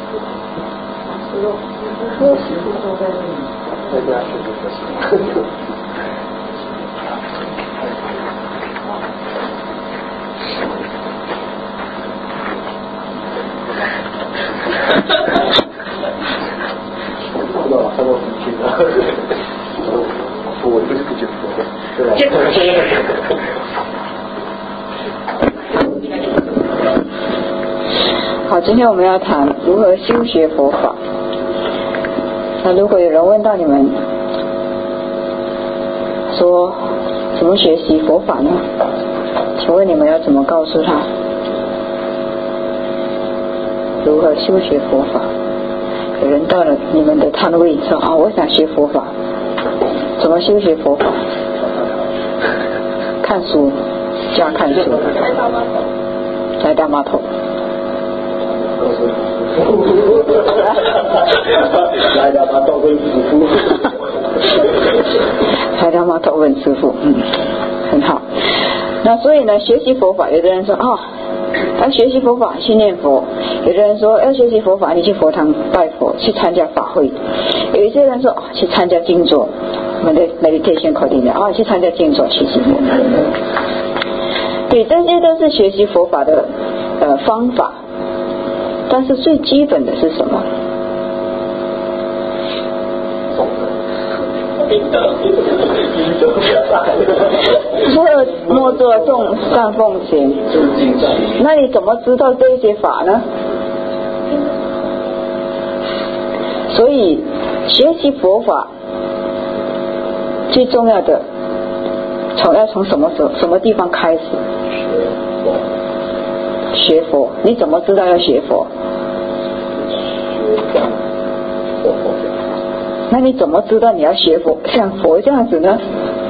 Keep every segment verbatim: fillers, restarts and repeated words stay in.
在家学的是不知道他都很听的，我不是不觉得，对吧？ 好，今天我们要谈如何修学佛法。那如果有人问到你们说怎么学习佛法呢？请问你们要怎么告诉他如何修学佛法？有人到了你们的摊位说啊，我想学佛法，怎么修学佛法？看书，加看书，来大码头。 来大码头问师父， 来大码头问师父，嗯，很好。那所以呢，学习佛法，有的人说啊、哦，要学习佛法去念佛；有的人说要学习佛法，你去佛堂拜佛，去参加法会；有一些人说、哦、去参加静坐，我们的 meditation 考定的啊，去参加静坐学习佛法。对，这些都是学习佛法的呃方法。但是最基本的是什么？恶莫作，众善奉行。那你怎么知道这些法呢？所以学习佛法最重要的，从要从什么时候、什么地方开始？学佛。你怎么知道要学佛？那你怎么知道你要学佛像佛这样子呢？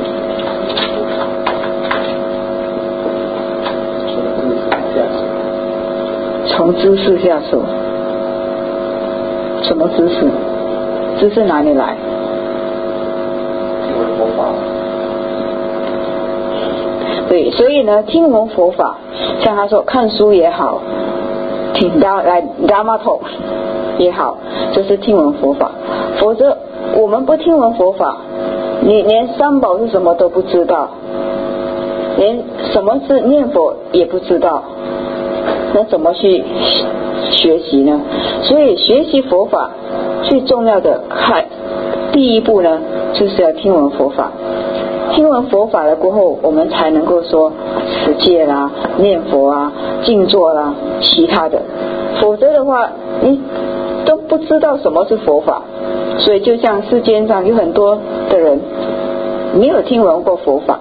从知识下手。什么知识？知识哪里来？ 听闻佛法。 对，所以呢，听闻佛法，像他说看书也好，听到来拉玛头也好，就是听闻佛法。否则我们不听闻佛法，你连三宝是什么都不知道，连什么是念佛也不知道，那怎么去学习呢？所以学习佛法最重要的看第一步呢，就是要听闻佛法。听闻佛法了过后，我们才能够说持戒啦、念佛啊、静坐啦、其他的。否则的话，你都不知道什么是佛法。所以就像世间上有很多的人没有听闻过佛法，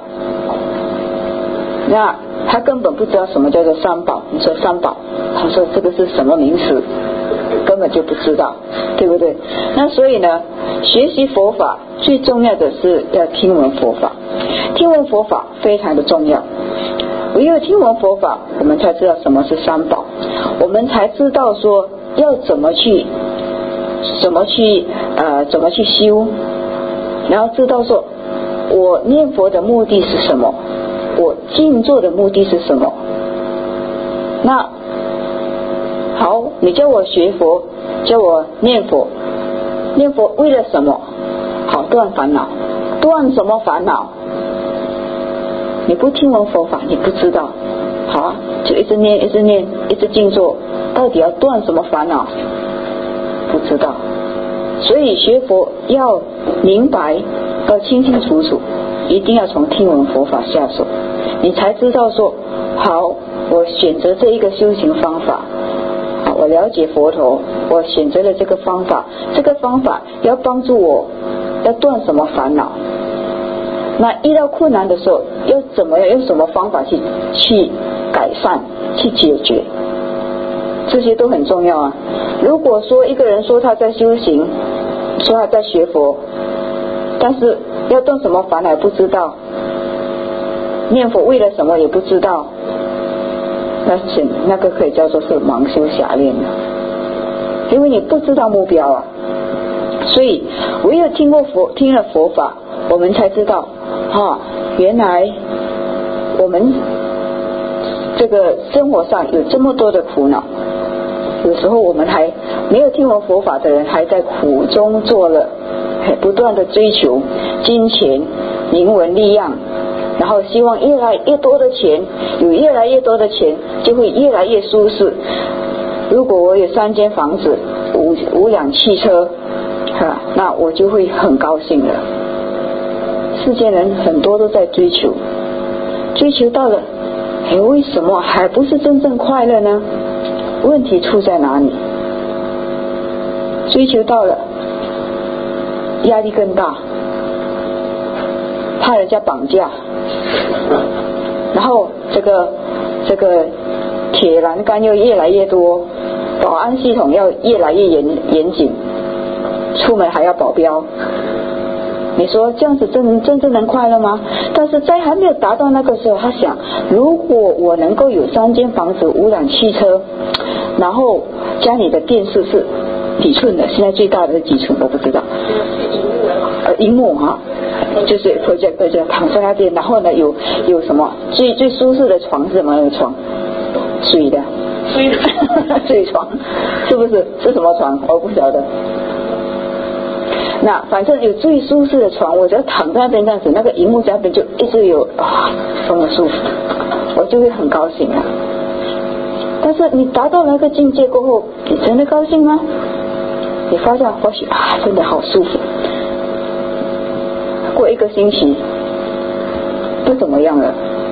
那他根本不知道什么叫做三宝。你说三宝，他说这个是什么名词，根本就不知道，对不对？那所以呢，学习佛法最重要的是要听闻佛法。听闻佛法非常的重要，唯有听闻佛法，我们才知道什么是三宝，我们才知道说要怎么去怎么去呃怎么去修，然后知道说我念佛的目的是什么，我静坐的目的是什么。那好，你叫我学佛，叫我念佛，念佛为了什么？好，断烦恼。断什么烦恼？你不听闻佛法，你不知道。好啊，就一直念，一直念，一直静坐，到底要断什么烦恼？不知道。所以学佛要明白，要清清楚楚，一定要从听闻佛法下手，你才知道说，好，我选择这一个修行方法，好，我了解佛陀，我选择了这个方法，这个方法要帮助我，要断什么烦恼。那遇到困难的时候，要怎么用什么方法去去改善、去解决，这些都很重要啊。如果说一个人说他在修行，说他在学佛，但是要断什么烦恼不知道，念佛为了什么也不知道，那那个可以叫做是盲修瞎练了，因为你不知道目标啊。所以唯有听过佛听了佛法，我们才知道啊，原来我们这个生活上有这么多的苦恼， 有时候我们还没有听闻佛法的人，还在苦中作乐，不断的追求金钱、名闻利养，然后希望越来越多的钱，有越来越多的钱就会越来越舒适。如果我有三间房子、五五辆汽车，啊，那我就会很高兴了。世间人很多都在追求，追求到了，哎，为什么还不是真正快乐呢？问题出在哪里？追求到了，压力更大，怕人家绑架，然后这个这个铁栏杆又越来越多，保安系统要越来越严严谨，出门还要保镖。你说这样子真真正能快乐吗？但是在还没有达到那个时候，他想，如果我能够有三间房子、五辆汽车，然后家里的电视是几寸的？现在最大的是几寸？我不知道。呃，荧幕哈，就是 project 就躺在那边，然后呢有有什么最最舒适的床是什么床？水的，水的水床，是不是？是什么床？我不晓得。那反正有最舒适的床，我只要躺在那边这样子，那个荧幕在那边就一直有啊，这么舒服，我就会很高兴啊。但是你达到那个境界过后，你真的高兴吗？你发现或许啊，真的好舒服。过一个星期不怎么样了，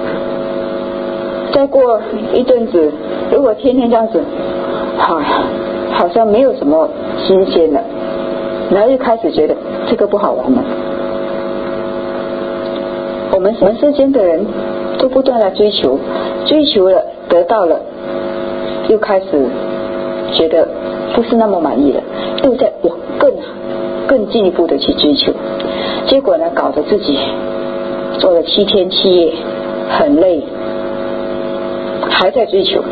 再过一阵子，如果天天这样子，好呀，好像没有什么新鲜的。然后就开始觉得这个不好玩了。我们人世间的人都不断的追求，追求了得到了，又开始觉得不是那么满意了，又在往更更进一步的去追求，结果呢搞得自己做了七天七夜，很累，还在追求。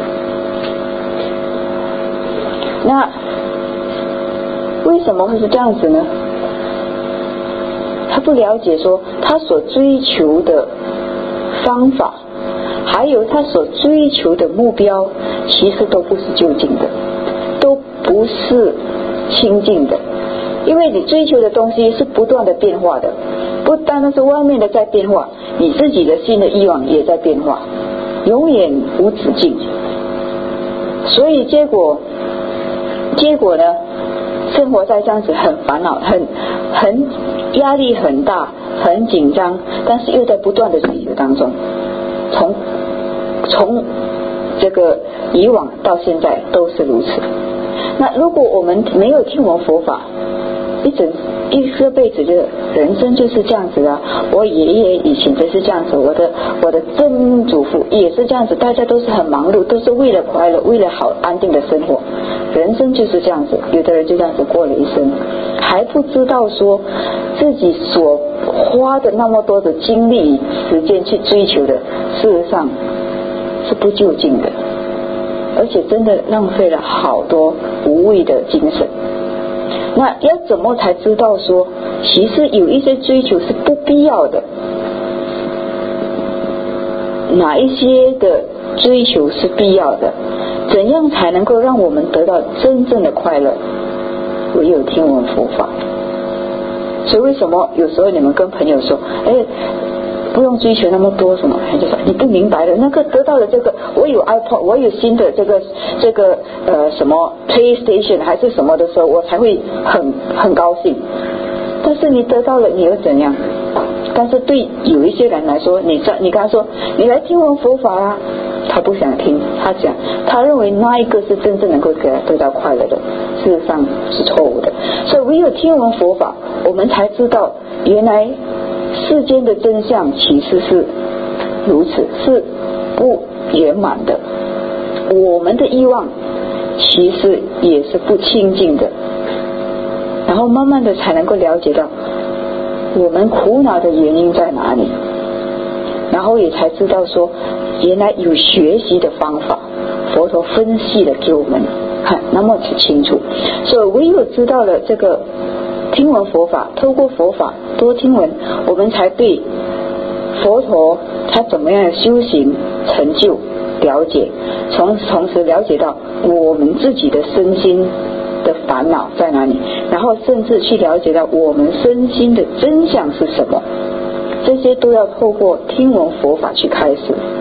那为什么会是这样子呢？他不了解说他所追求的方法，还有他所追求的目标，其实都不是究竟的，都不是清净的。因为你追求的东西是不断的变化的，不单单是外面的在变化，你自己的心的欲望也在变化，永远无止境。所以结果结果呢，生活在这样子很烦恼，很很压力很大，很紧张，但是又在不断的追求当中，从从这个以往到现在都是如此。那如果我们没有听闻佛法，一整一个辈子的人生就是这样子啊。我爷爷以前就是这样子，我的我的曾祖父也是这样子，大家都是很忙碌，都是为了快乐，为了好安定的生活。人生就是这样子，有的人就这样子过了一生，还不知道说自己所花的那么多的精力时间去追求的，事实上是不究竟的，而且真的浪费了好多无谓的精神。那要怎么才知道说其实有一些追求是不必要的，哪一些的追求是必要的，怎样才能够让我们得到真正的快乐？唯有听闻佛法。所以为什么有时候你们跟朋友说，哎，不用追求那么多什么，就说你不明白的，那个得到了这个，我有 iPod， 我有新的这个这个呃什么 PlayStation 还是什么的时候，我才会很很高兴。但是你得到了，你又怎样？但是对有一些人来说，你你跟他说你来听闻佛法啊，他不想听，他讲他认为那一个是真正能够给他得到快乐的，事实上是错误的。所以唯有听闻佛法，我们才知道原来世间的真相其实是如此，是不圆满的，我们的欲望其实也是不清净的，然后慢慢的才能够了解到我们苦恼的原因在哪里，然后也才知道说原来有学习的方法，佛陀分析了给我们看那么清楚。所以唯有知道了这个听闻佛法，透过佛法多听闻，我们才对佛陀他怎么样的修行成就了解，从同时了解到我们自己的身心的烦恼在哪里，然后甚至去了解到我们身心的真相是什么，这些都要透过听闻佛法去开始。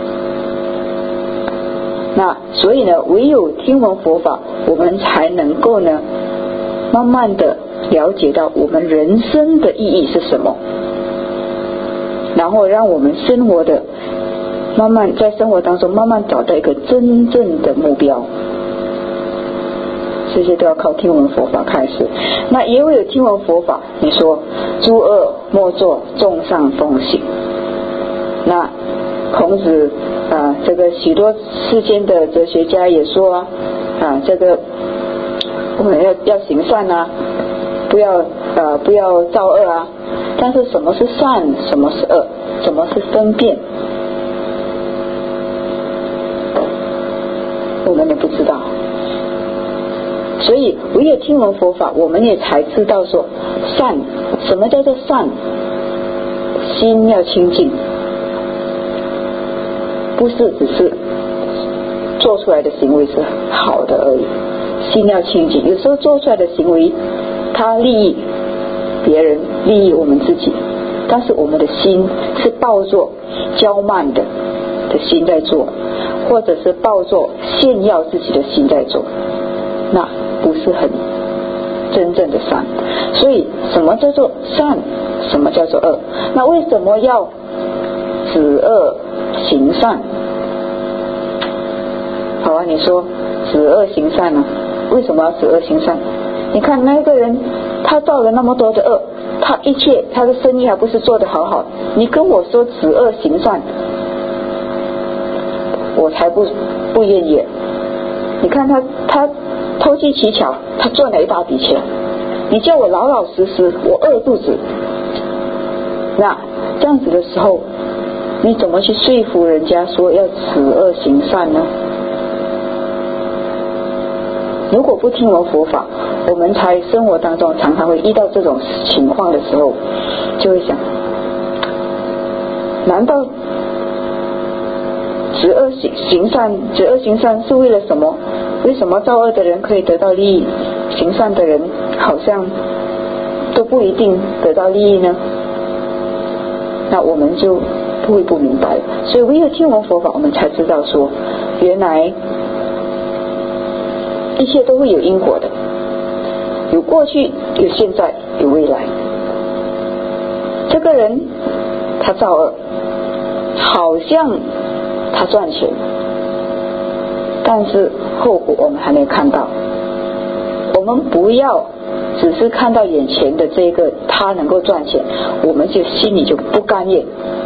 那所以呢，唯有听闻佛法，我们才能够呢慢慢的了解到我们人生的意义是什么，然后让我们生活的慢慢在生活当中慢慢找到一个真正的目标，这些都要靠听闻佛法开始。那也唯有听闻佛法，你说诸恶莫作，众善奉行。那孔子啊，这个许多世间的哲学家也说啊，啊这个我们要要行善啊，不要呃不要造恶啊。但是什么是善，什么是恶，什么是分辨，我们也不知道。所以唯有听闻佛法，我们也才知道说善，什么叫做善，心要清净，不是只是做出来的行为是好的而已，心要清净。有时候做出来的行为它利益别人，利益我们自己，但是我们的心是抱着骄慢的的心在做，或者是抱着炫耀自己的心在做，那不是很真正的善。所以什么叫做善，什么叫做恶？那为什么要止恶行善？好啊，你说止恶行善呢？为什么要止恶行善？你看那个人他造了那么多的恶，他一切他的生意还不是做得好好，你跟我说止恶行善，我才不不愿意。你看他他投机取巧，他赚了一大笔钱，你叫我老老实实，我饿肚子，那这样子的时候，你怎么去说服人家说要止恶行善呢？如果不听闻佛法，我们在生活当中常常会遇到这种情况的时候，就会想，难道止恶行行善，止恶行善是为了什么？为什么造恶的人可以得到利益，行善的人好像都不一定得到利益呢？那我们就不会不明白。所以唯有听闻佛法，我们才知道说，原来一切都会有因果的，有过去，有现在，有未来。这个人他造恶，好像他赚钱，但是后果我们还没看到。我们不要只是看到眼前的这个他能够赚钱，我们就心里就不甘愿，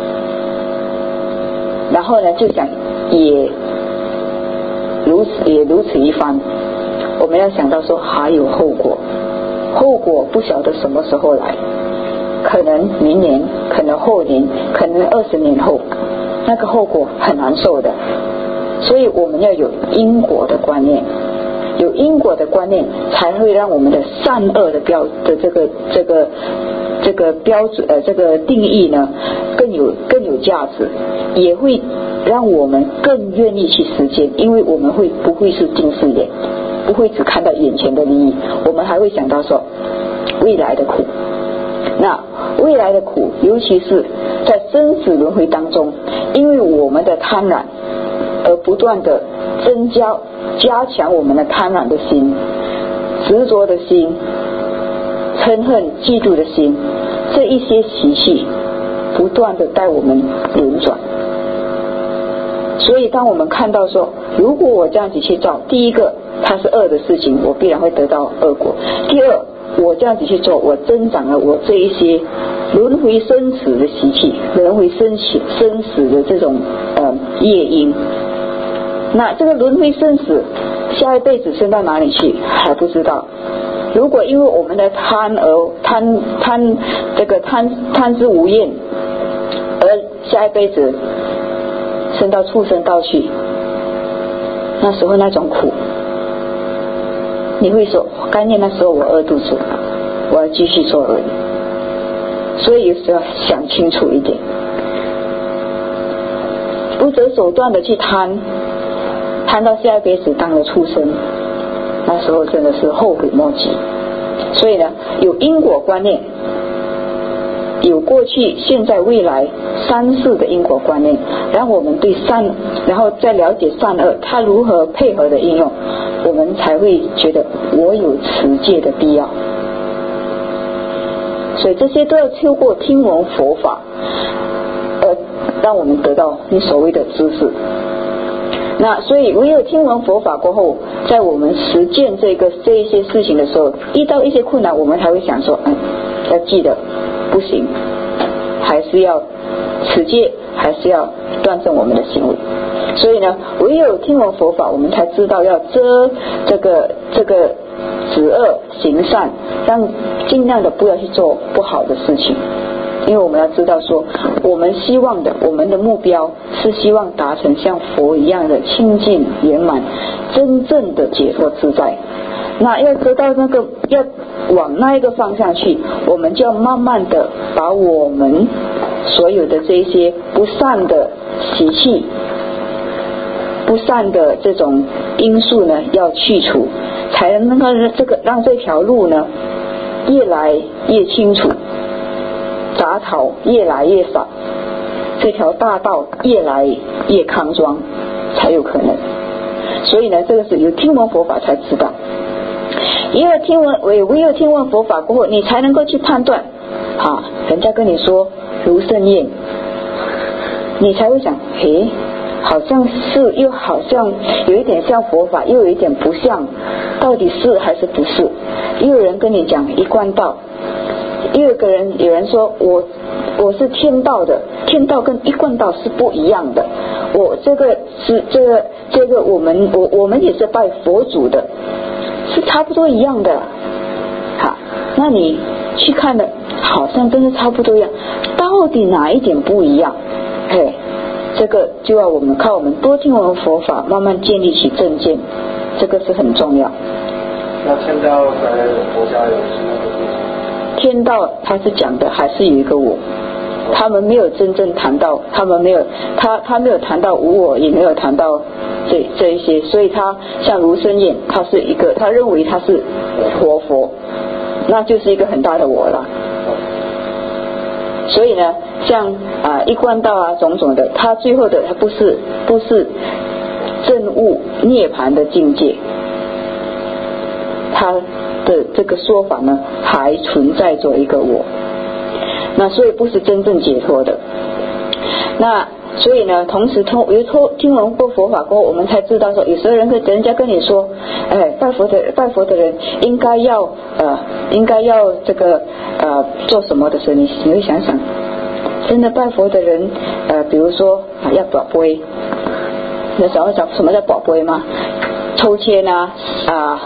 然后呢就想也如此也如此一番。我们要想到说还有后果，后果不晓得什么时候来，可能明年，可能后年，可能二十年后，那个后果很难受的。所以我们要有因果的观念，有因果的观念才会让我们的善恶的标的这个这个这个标准呃这个定义呢更有更有价值，也会让我们更愿意去实践，因为我们会不会是近视眼，不会只看到眼前的利益，我们还会想到说未来的苦。那未来的苦，尤其是在生死轮回当中，因为我们的贪婪而不断的增加加强我们的贪婪的心、执着的心、嗔恨嫉妒的心，这一些习气不断的带我们轮转。所以当我们看到说，如果我这样子去造，第一个它是恶的事情，我必然会得到恶果；第二，我这样子去做，我增长了我这一些轮回生死的习气，轮回生死生死的这种呃业因。那这个轮回生死，下一辈子生到哪里去还不知道。如果因为我们的贪而贪贪这个贪贪之无厌，而下一辈子生到畜生道去，那时候那种苦，你会说甘愿那时候我饿肚子，我要继续做而已。所以有时候要想清楚一点，不择手段的去贪， 贪到下一辈子当了畜生，那时候真的是后悔莫及。所以呢，有因果观念，有过去现在未来三世的因果观念，让我们对善，然后再了解善恶它如何配合的应用，我们才会觉得我有持戒的必要。所以这些都要透过听闻佛法而让我们得到你所谓的知识。那所以唯有听闻佛法过后，在我们实践这个这一些事情的时候，遇到一些困难，我们才会想说，嗯，要记得不行，还是要持戒，还是要断正我们的行为。所以呢，唯有听闻佛法，我们才知道要遮这个这个止恶行善，让尽量的不要去做不好的事情。因为我们要知道说，我们希望的，我们的目标是希望达成像佛一样的清净圆满，真正的解脱自在。那要得到那个，要往那一个方向去，我们就要慢慢的把我们所有的这一些不善的习气、不善的这种因素呢，要去除，才能够这个让这条路呢越来越清楚，杂草越来越少，这条大道越来越康庄，才有可能。所以呢，这个是有听闻佛法才知道，因为听闻唯唯有听闻佛法过后，你才能够去判断啊，人家跟你说如盛宴，你才会想，诶，好像是又好像有一点像佛法，又有一点不像，到底是还是不是？又有人跟你讲一贯道，又有个人有人说我我是天道的，天道跟一贯道是不一样的，我这个是这个这个我们我我们也是拜佛祖的，是差不多一样的。好，那你去看了，好像真的差不多一样，到底哪一点不一样？嘿，这个就要我们靠我们多听闻佛法，慢慢建立起正见，这个是很重要。 那天道在佛家有什么不同？ 天道他是讲的还是有一个我，他们没有真正谈到，他们没有他他没有谈到无我，也没有谈到这这一些，所以他像卢生燕，他是一个他认为他是活佛，那就是一个很大的我了。所以呢，像啊、呃、一贯道啊种种的，他最后的他不是不是证悟涅槃的境界，他的这个说法呢还存在着一个我，那所以不是真正解脱的。那所以呢，同时通有听闻过佛法过后，我们才知道说，有时候人跟人家跟你说，哎，拜佛的拜佛的人应该要呃应该要这个呃做什么的时候，你你会想想，真的拜佛的人呃比如说啊要保杯，你想想什么叫保杯吗？抽签啊啊。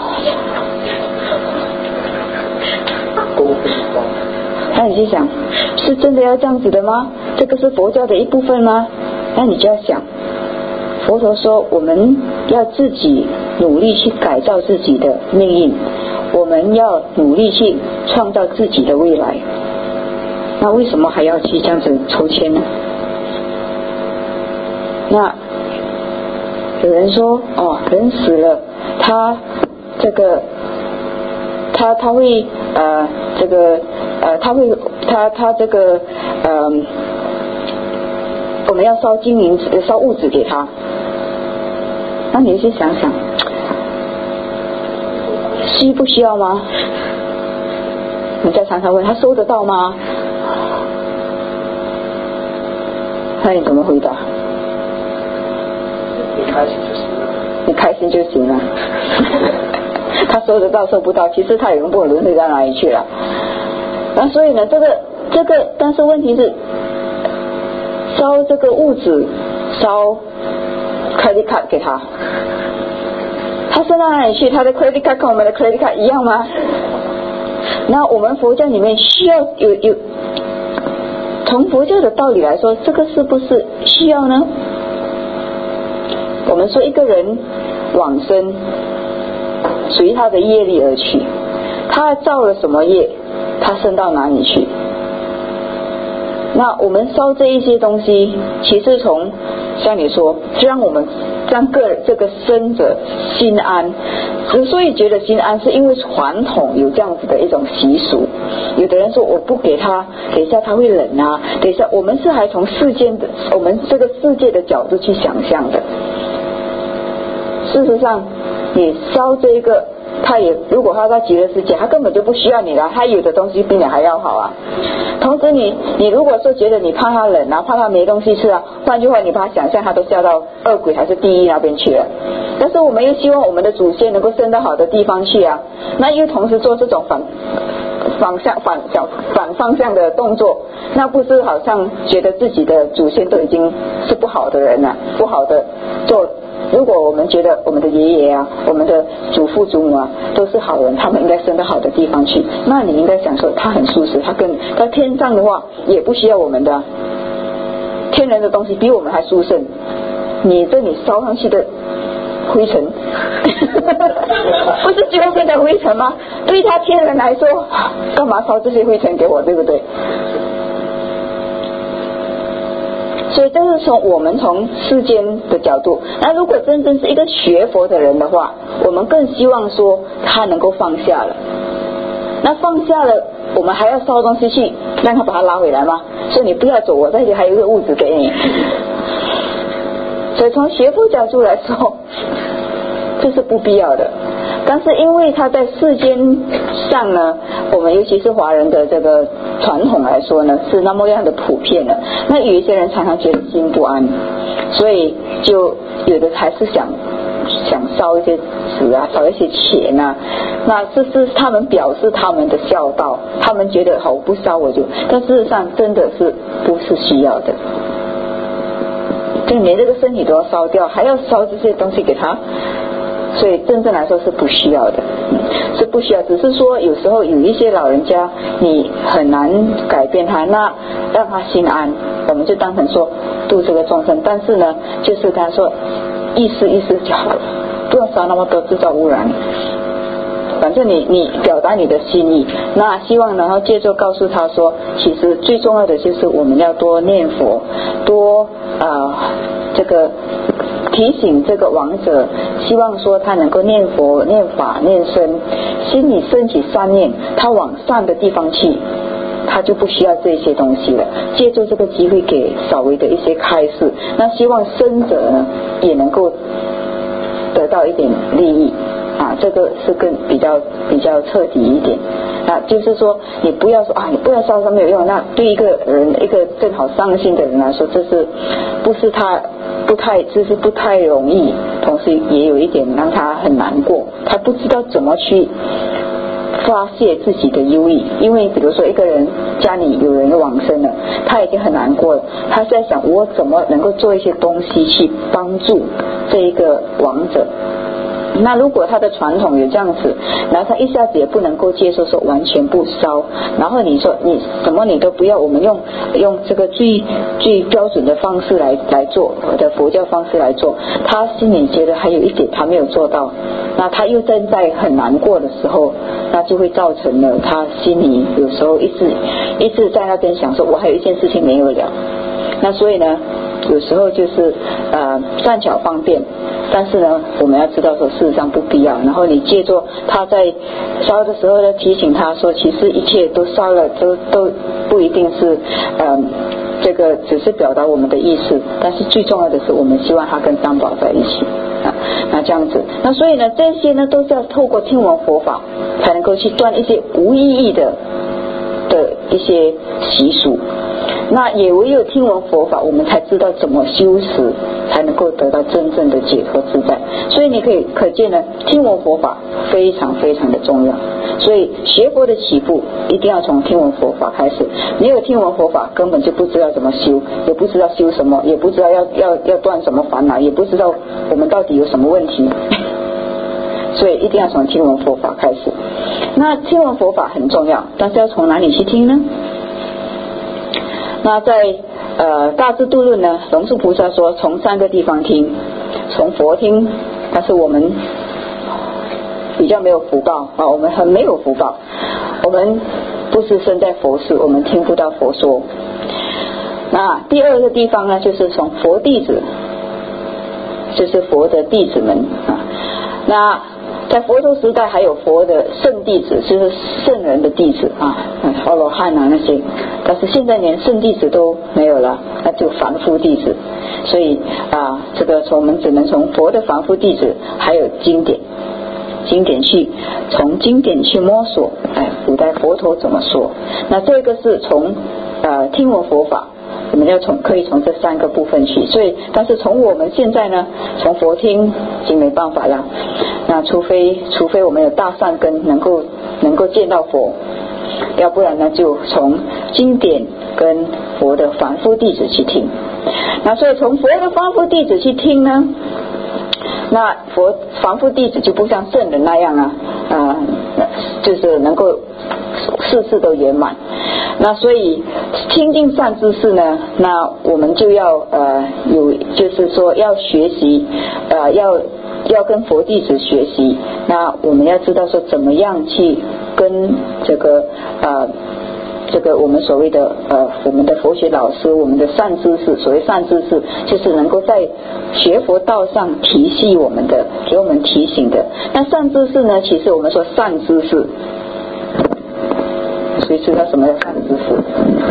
那你就想，是真的要这样子的吗？这个是佛教的一部分吗？那你就要想，佛陀说我们要自己努力去改造自己的命运，我们要努力去创造自己的未来，那为什么还要去这样子抽签呢？那有人说，哦，人死了，他这个他他会呃这个呃他会他他这个呃我们要烧金银烧物质给他，那你去想想，需不需要吗？你再常常问他收得到吗？那你怎么回答？ 你开心就行了。 你开心就行了。他收得到收不到，其实他也不轮回到哪里去了。那所以呢，这个这个，但是问题是，烧这个物质，烧 credit card 给他，他升到哪里去？他的 credit card 跟我们的 credit card 一样吗？那我们佛教里面需要有有，从佛教的道理来说，这个是不是需要呢？我们说一个人往生，属于他的业力而去，他造了什么业，他升到哪里去？那我们烧这一些东西，其实从像你说，让我们让个这个生者心安。之所以觉得心安，是因为传统有这样子的一种习俗。有的人说我不给他，等一下他会冷啊，等一下我们是还从世间的我们这个世界的角度去想象的。事实上你烧这一个，他也如果他在极乐世界，他根本就不需要你了，他有的东西比你还要好啊。同时你你如果说觉得你怕他冷啊，怕他没东西吃啊，换句话你把他想象他都下到恶鬼还是地狱那边去了。但是我们又希望我们的祖先能够升到好的地方去啊，那又同时做这种反反向反反反方向的动作，那不是好像觉得自己的祖先都已经是不好的人了，不好的做。如果我们觉得我们的爷爷啊，我们的祖父祖母啊都是好人，他们应该升到好的地方去，那你应该想说他很舒适，他跟他天上的话也不需要我们的，天人的东西比我们还殊胜，你这里烧上去的灰尘不是最后变成灰尘吗？对他天人来说干嘛烧这些灰尘给我，对不对？所以这是从我们从世间的角度。那如果真正是一个学佛的人的话，我们更希望说他能够放下了。那放下了，我们还要烧东西去让他把他拉回来吗？所以你不要走，我这里还有一个物质给你。所以从学佛角度来说，这是不必要的。但是因为他在世间上呢，我们尤其是华人的这个传统来说呢，是那么样的普遍了，那有一些人常常觉得心不安，所以就有的还是想想烧一些纸啊，烧一些钱啊，那这是他们表示他们的孝道，他们觉得好不烧我就，但事实上真的是不是需要的，就连这个身体都要烧掉，还要烧这些东西给他，所以真正来说是不需要的，是不需要。只是说有时候有一些老人家你很难改变他，那让他心安，我们就当成说度这个众生。但是呢，就是跟他说意思意思就好了，不要烧那么多制造污染。反正你你表达你的心意，那希望然后借着告诉他说，其实最重要的就是我们要多念佛，多呃这个提醒这个亡者，希望说他能够念佛念法念僧，心里升起善念，他往善的地方去，他就不需要这些东西了。借助这个机会给稍微的一些开示，那希望生者呢也能够得到一点利益啊，这个是更比较比较彻底一点啊，就是说你不要说啊，你不要烧烧没有用，那对一个人一个正好伤心的人来说，这是不是他不太就是不太容易，同时也有一点让他很难过，他不知道怎么去发泄自己的忧郁。因为比如说一个人家里有人往生了，他已经很难过了，他在想我怎么能够做一些东西去帮助这一个亡者。那如果他的传统有这样子，然后他一下子也不能够接受说完全不烧，然后你说你什么你都不要，我们用用这个最最标准的方式来来做的佛教方式来做，他心里觉得还有一点他没有做到，那他又正在很难过的时候，那就会造成了他心里有时候一直一直在那边想说我还有一件事情没有了。那所以呢有时候就是呃善巧方便，但是呢我们要知道说事实上不必要，然后你借助他在烧的时候呢提醒他说其实一切都烧了都都不一定是呃这个只是表达我们的意思，但是最重要的是我们希望他跟三宝在一起啊，那这样子，那所以呢这些呢都是要透过听闻佛法才能够去断一些无意义的的一些习俗，那也唯有听闻佛法我们才知道怎么修持才能够得到真正的解脱自在。所以你可以可见呢听闻佛法非常非常的重要，所以学佛的起步一定要从听闻佛法开始，没有听闻佛法根本就不知道怎么修，也不知道修什么，也不知道要要要断什么烦恼，也不知道我们到底有什么问题所以一定要从听闻佛法开始。那听闻佛法很重要，但是要从哪里去听呢？那在呃大智度论呢，龙树菩萨说从三个地方听，从佛听，但是我们比较没有福报啊，我们很没有福报，我们不是身在佛寺，我们听不到佛说。那第二个地方呢，就是从佛弟子就是佛的弟子们啊。那在佛陀时代还有佛的圣弟子，就是圣人的弟子啊，阿罗汉啊那些，但是现在连圣弟子都没有了，那就凡夫弟子。所以啊，这个从我们只能从佛的凡夫弟子还有经典经典去从经典去摸索，哎，古代佛陀怎么说。那这个是从呃听闻佛法，我们要从可以从这三个部分去。所以但是从我们现在呢，从佛听已经没办法了，那除非除非我们有大善根，能够能够见到佛，要不然呢就从经典跟佛的凡夫弟子去听。那所以从佛的凡夫弟子去听呢，那佛凡夫弟子就不像圣人那样啊，呃，就是能够事事都圆满。那所以亲近善知识呢，那我们就要呃有，就是说要学习，呃要要跟佛弟子学习。那我们要知道说怎么样去跟这个呃。这个我们所谓的呃，我们的佛学老师，我们的善知识，所谓善知识，就是能够在学佛道上提系我们的，给我们提醒的。那善知识呢，其实我们说善知识，谁知道什么叫善知识？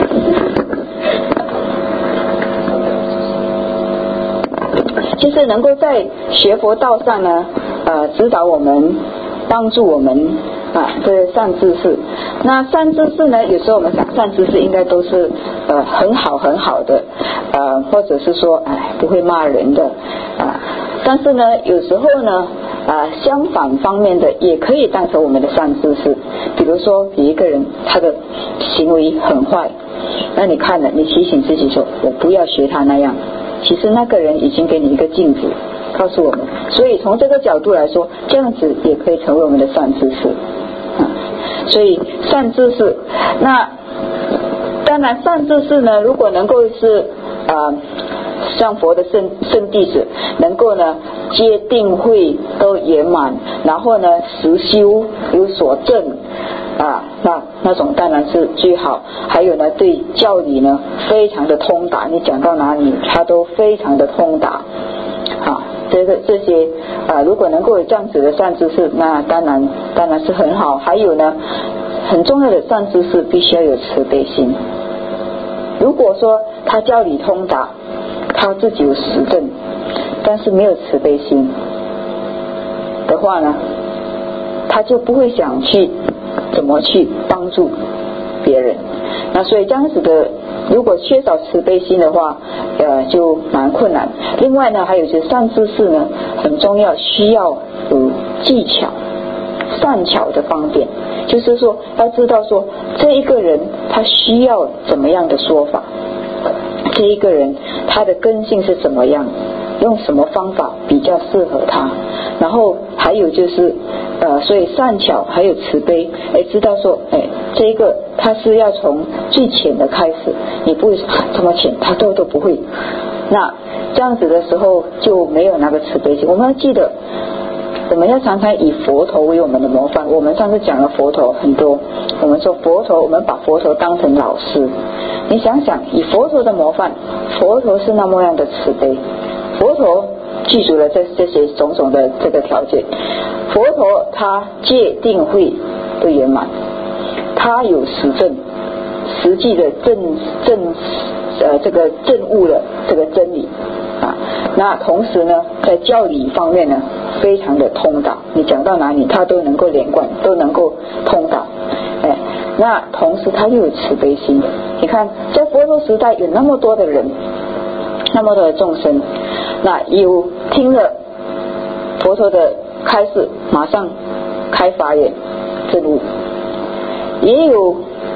就是能够在学佛道上呢，呃，指导我们，帮助我们。啊，这是善知识。那善知识呢，有时候我们讲善知识应该都是呃很好很好的，呃或者是说哎不会骂人的啊。但是呢，有时候呢啊相反方面的也可以当成我们的善知识。比如说有一个人他的行为很坏，那你看了，你提醒自己说我不要学他那样，其实那个人已经给你一个镜子告诉我们。所以从这个角度来说，这样子也可以成为我们的善知识。所以善知识，那当然善知识呢，如果能够是呃像佛的圣圣弟子，能够呢皆定慧都圆满，然后呢实修有所证啊，那那种当然是最好。还有呢对教理呢非常的通达，你讲到哪里他都非常的通达啊。这个这些啊，如果能够有这样子的善知识，那当然当然是很好。还有呢，很重要的善知识必须要有慈悲心。如果说他教理通达，他自己有实证，但是没有慈悲心的话呢，他就不会想去怎么去帮助别人。那所以这样子的，如果缺少慈悲心的话，呃，就蛮困难。另外呢，还有些善知识呢，很重要，需要有技巧、善巧的方便，就是说要知道说这一个人他需要怎么样的说法，这一个人他的根性是怎么样，用什么方法比较适合他。然后还有就是呃，所以善巧还有慈悲，哎，知道说哎，这一个他是要从最浅的开始，你不会说这么浅他都都不会，那这样子的时候就没有那个慈悲心。我们要记得我们要常常以佛陀为我们的模范。我们上次讲了佛陀很多，我们说佛陀，我们把佛陀当成老师。你想想以佛陀的模范，佛陀是那么样的慈悲，佛陀记住了这这些种种的这个条件。佛陀他戒定慧都圆满，他有实证，实际的证证呃这个证悟了这个真理啊。那同时呢，在教理方面呢，非常的通达，你讲到哪里他都能够连贯，都能够通达。哎，那同时他又有慈悲心。你看在佛陀时代有那么多的人，那么多的众生，那有听了佛陀的开示马上开法眼证悟，也有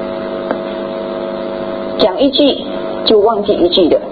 讲一句就忘记一句的。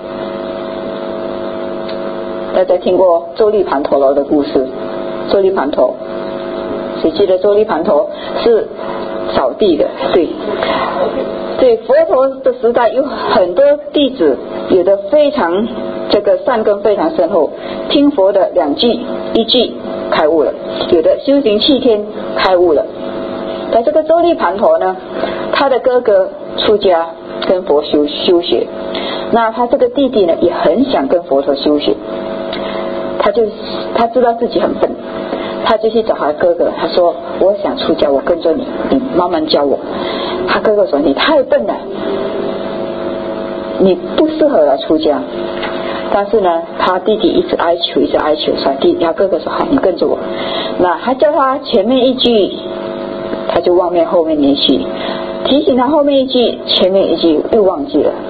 大家听过周利盘陀罗的故事？周利盘陀，谁记得周利盘陀是扫地的？对对，佛陀的时代有很多弟子，有的非常这个善根非常深厚，听佛的两句一句开悟了，有的修行七天开悟了。那这个周利盘陀呢，他的哥哥出家跟佛修修学，那他这个弟弟呢也很想跟佛陀修学， 他就他知道自己很笨，他就去找他哥哥，他说我想出家，我跟着你，你慢慢教我。他哥哥说你太笨了，你不适合来出家。但是呢，他弟弟一直哀求，一直哀求，说弟，他哥哥说好，你跟着我。那他叫他前面一句，他就忘面后面那一句，提醒他后面一句，前面一句又忘记了。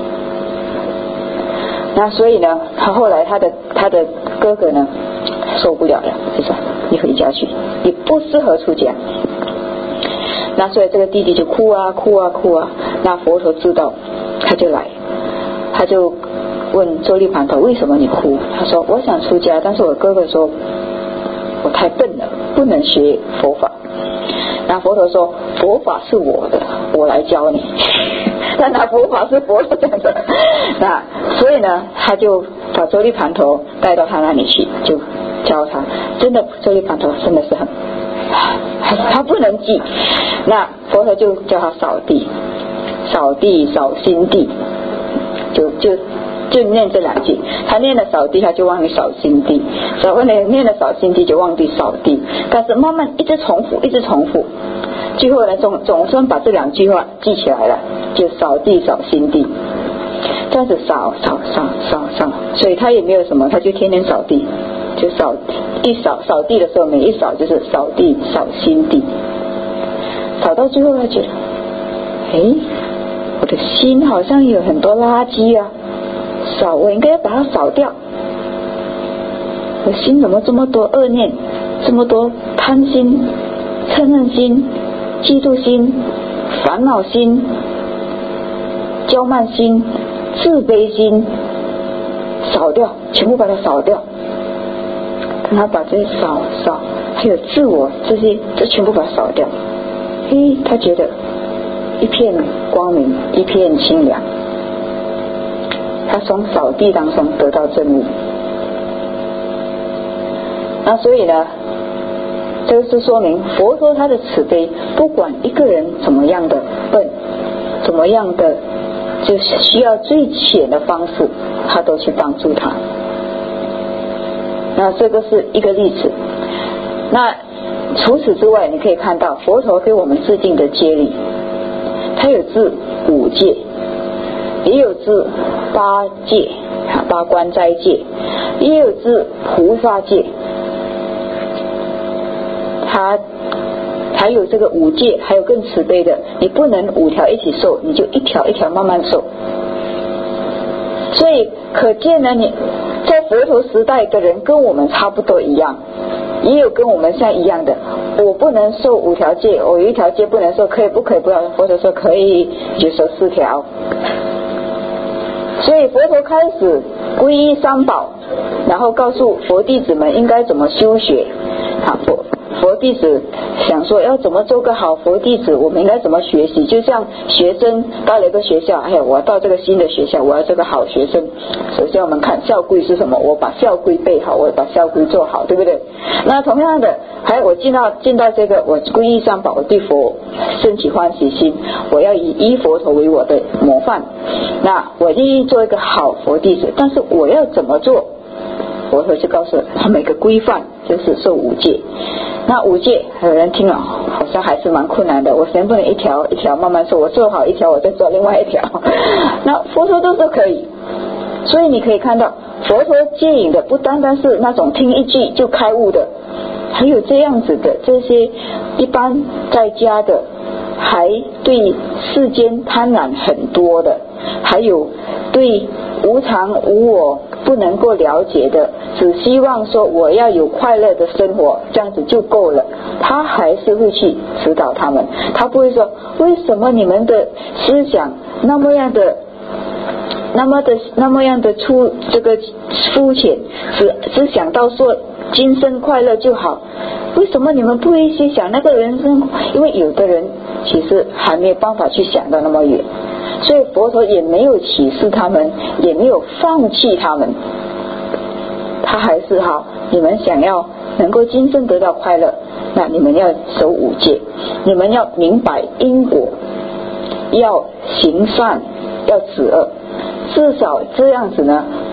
那所以呢，他后来他的他的哥哥呢受不了了，就说你回家去，你不适合出家。那所以这个弟弟就哭啊哭啊哭啊。那佛陀知道，他就来，他就问周利盘陀为什么你哭？他说我想出家，但是我哥哥说我太笨了，不能学佛法。那佛陀说佛法是我的，我来教你。但那佛法是佛陀讲的，那所以呢，他就把周利盘陀带到他那里去，就教他。真的，周利盘陀真的是很，他不能记。那佛陀就叫他扫地，扫地扫心地，就就就念这两句。他念了扫地，他就忘记扫心地；然后呢，念了扫心地，就忘记扫地。但是慢慢一直重复，一直重复。最后呢，总总算把这两句话记起来了，就扫地扫心地，这样子扫扫扫扫扫，所以他也没有什么，他就天天扫地，就扫一扫扫地的时候，每一扫就是扫地扫心地，扫到最后他觉得，哎，我的心好像有很多垃圾啊，扫我应该要把它扫掉，我心怎么这么多恶念，这么多贪心、嗔恨心、嫉妒心、烦恼心、骄慢心、自卑心，扫掉，全部把它扫掉。等他把这些扫扫，还有自我这些，这全部把它扫掉。嘿，他觉得一片光明，一片清凉。他从扫地当中得到证悟。那所以呢，这是说明佛陀他的慈悲，不管一个人怎么样的笨，怎么样的就是需要最浅的方式，他都去帮助他。那这个是一个例子。那除此之外，你可以看到佛陀给我们制定的戒律，他有治五戒，也有治八戒，八关斋戒，也有治菩萨戒。他还有这个五戒，还有更慈悲的，你不能五条一起受，你就一条一条慢慢受。所以可见呢，你在佛陀时代的人跟我们差不多一样，也有跟我们像一样的，我不能受五条戒，我有一条戒不能受，可以不可以？不要，佛陀说可以，就受四条。所以佛陀开始皈依三宝，然后告诉佛弟子们应该怎么修学。好，佛佛弟子想说要怎么做个好佛弟子，我们应该怎么学习？就像学生到了一个学校，哎呀，我要到这个新的学校，我要这个好学生。首先我们看校规是什么，我把校规背好，我把校规做好，对不对？那同样的，还有我进到进到这个，我皈依三宝，我对佛升起欢喜心，我要以依佛陀为我的模范，那我愿意做一个好佛弟子。但是我要怎么做？佛陀就告诉他们一个规范，就是受五戒。那五戒有人听了好像还是蛮困难的，我能不能一条一条慢慢受？我做好一条，我再做另外一条。那佛陀都说可以。所以你可以看到佛陀戒引的不单单是那种听一句就开悟的，还有这样子的这些一般在家的，还对世间贪婪很多的，还有对无常无我不能够了解的，只希望说我要有快乐的生活，这样子就够了，他还是会去指导他们。他不会说为什么你们的思想那么样的那么的那么样的出这个肤浅，只只想到说今生快乐就好，为什么你们不会去想那个人生？因为有的人其实还没有办法去想到那么远，所以佛陀也没有启示他们，也没有放弃他们，他还是好，你们想要能够今生得到快乐，那你们要守五戒，你们要明白因果，要行善，要止恶，至少这样子呢，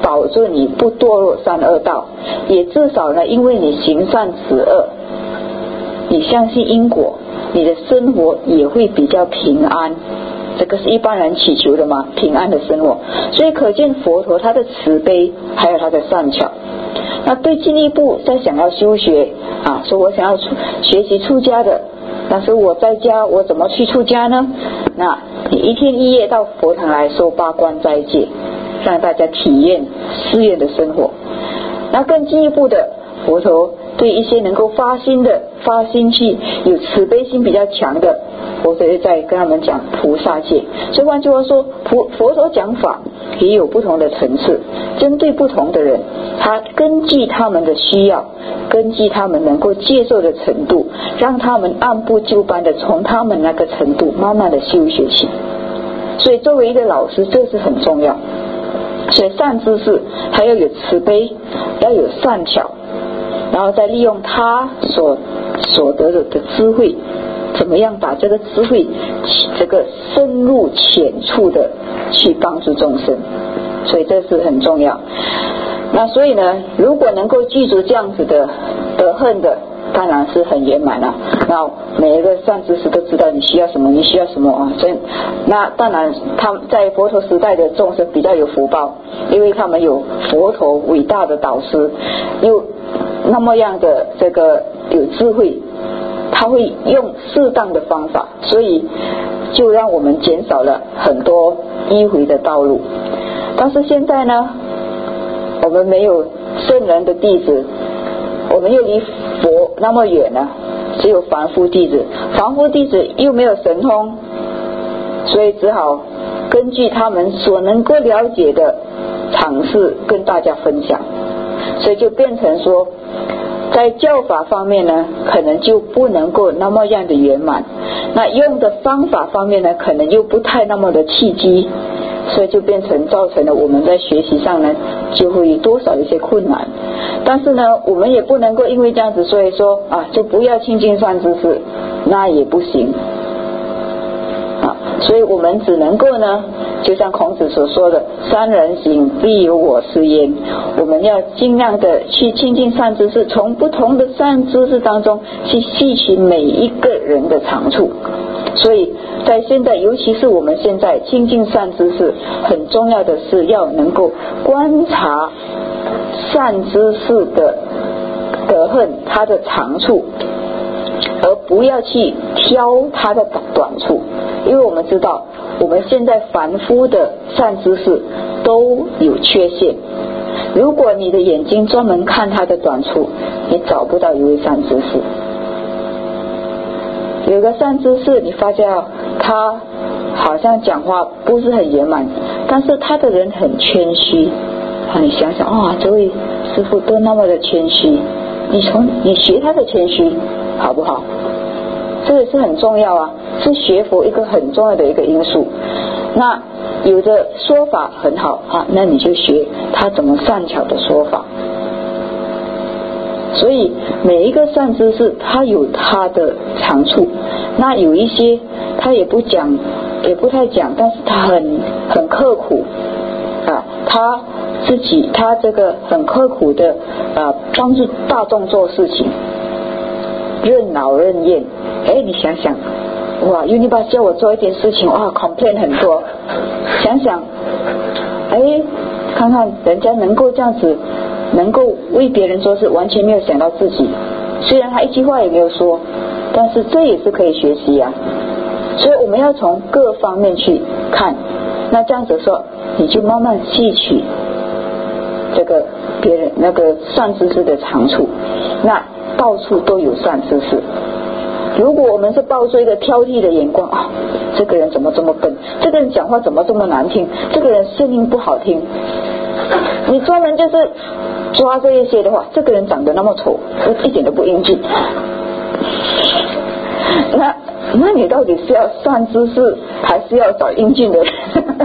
保住你不堕落三恶道，也至少呢，因为你行善止恶，你相信因果，你的生活也会比较平安。这个是一般人祈求的嘛，平安的生活。所以可见佛陀他的慈悲还有他的善巧。那对进一步再想要修学啊，说我想要出学习出家的，但是我在家我怎么去出家呢？那你一天一夜到佛堂来受八关斋戒，让大家体验寺院的生活。那更进一步的，佛陀对一些能够发心的发心去有慈悲心比较强的，佛陀就在跟他们讲菩萨戒。所以换句话说，佛佛陀讲法也有不同的层次，针对不同的人，他根据他们的需要，根据他们能够接受的程度，让他们按部就班的从他们那个程度慢慢的修学起。所以作为一个老师，这是很重要。所以善知识还要有慈悲，要有善巧，然后再利用他所所得的的智慧，怎么样把这个智慧这个深入浅处的去帮助众生。所以这是很重要。那所以呢，如果能够记住这样子的德恨的，当然是很圆满了。那每一个善知识都知道你需要什么，你需要什么啊。所以那当然他们在佛陀时代的众生比较有福报，因为他们有佛陀伟大的导师，又那么样的这个有智慧，他会用适当的方法，所以就让我们减少了很多迂回的道路。但是现在呢，我们没有圣人的弟子，我们又离佛那么远了，只有凡夫弟子，凡夫弟子又没有神通，所以只好根据他们所能够了解的尝试跟大家分享。所以就变成说，在教法方面呢，可能就不能够那么样的圆满，那用的方法方面呢，可能又不太那么的契机，所以就变成造成了我们在学习上呢就会多少一些困难。但是呢，我们也不能够因为这样子，所以说啊，就不要亲近善知识，那也不行啊。所以我们只能够呢，就像孔子所说的三人行必有我师焉，我们要尽量的去亲近善知识，从不同的善知识当中去吸取每一个人的长处。所以在现在，尤其是我们现在亲近善知识，很重要的是要能够观察善知识的德恨，他的长处，而不要去挑他的短处。因为我们知道我们现在凡夫的善知识都有缺陷，如果你的眼睛专门看他的短处，你找不到一位善知识。有个善知识，你发现他好像讲话不是很圆满，但是他的人很谦虚啊。你想想啊、哦，这位师父都那么的谦虚，你从你学他的谦虚好不好？这个是很重要啊，是学佛一个很重要的一个因素。那有的说法很好啊，那你就学他怎么善巧的说法。所以每一个善知识他有他的长处，那有一些他也不讲，也不太讲，但是他很很刻苦啊，他自己他这个很刻苦的啊，帮助大众做事情，任劳任怨。哎，你想想，哇 Universe 叫我做一点事情，哇 complain 很多，想想，哎，看看人家能够这样子，能够为别人做事，完全没有想到自己。虽然他一句话也没有说，但是这也是可以学习啊。所以我们要从各方面去看，那这样子说，你就慢慢吸取这个别人那个善知识的长处，那到处都有善知识。如果我们是抱着一个挑剔的眼光啊，这个人怎么这么笨，这个人讲话怎么这么难听，这个人声音不好听，你专门就是抓这一些的话，这个人长得那么丑，一点都不英俊，那那你到底是要善知识，还是要找英俊的人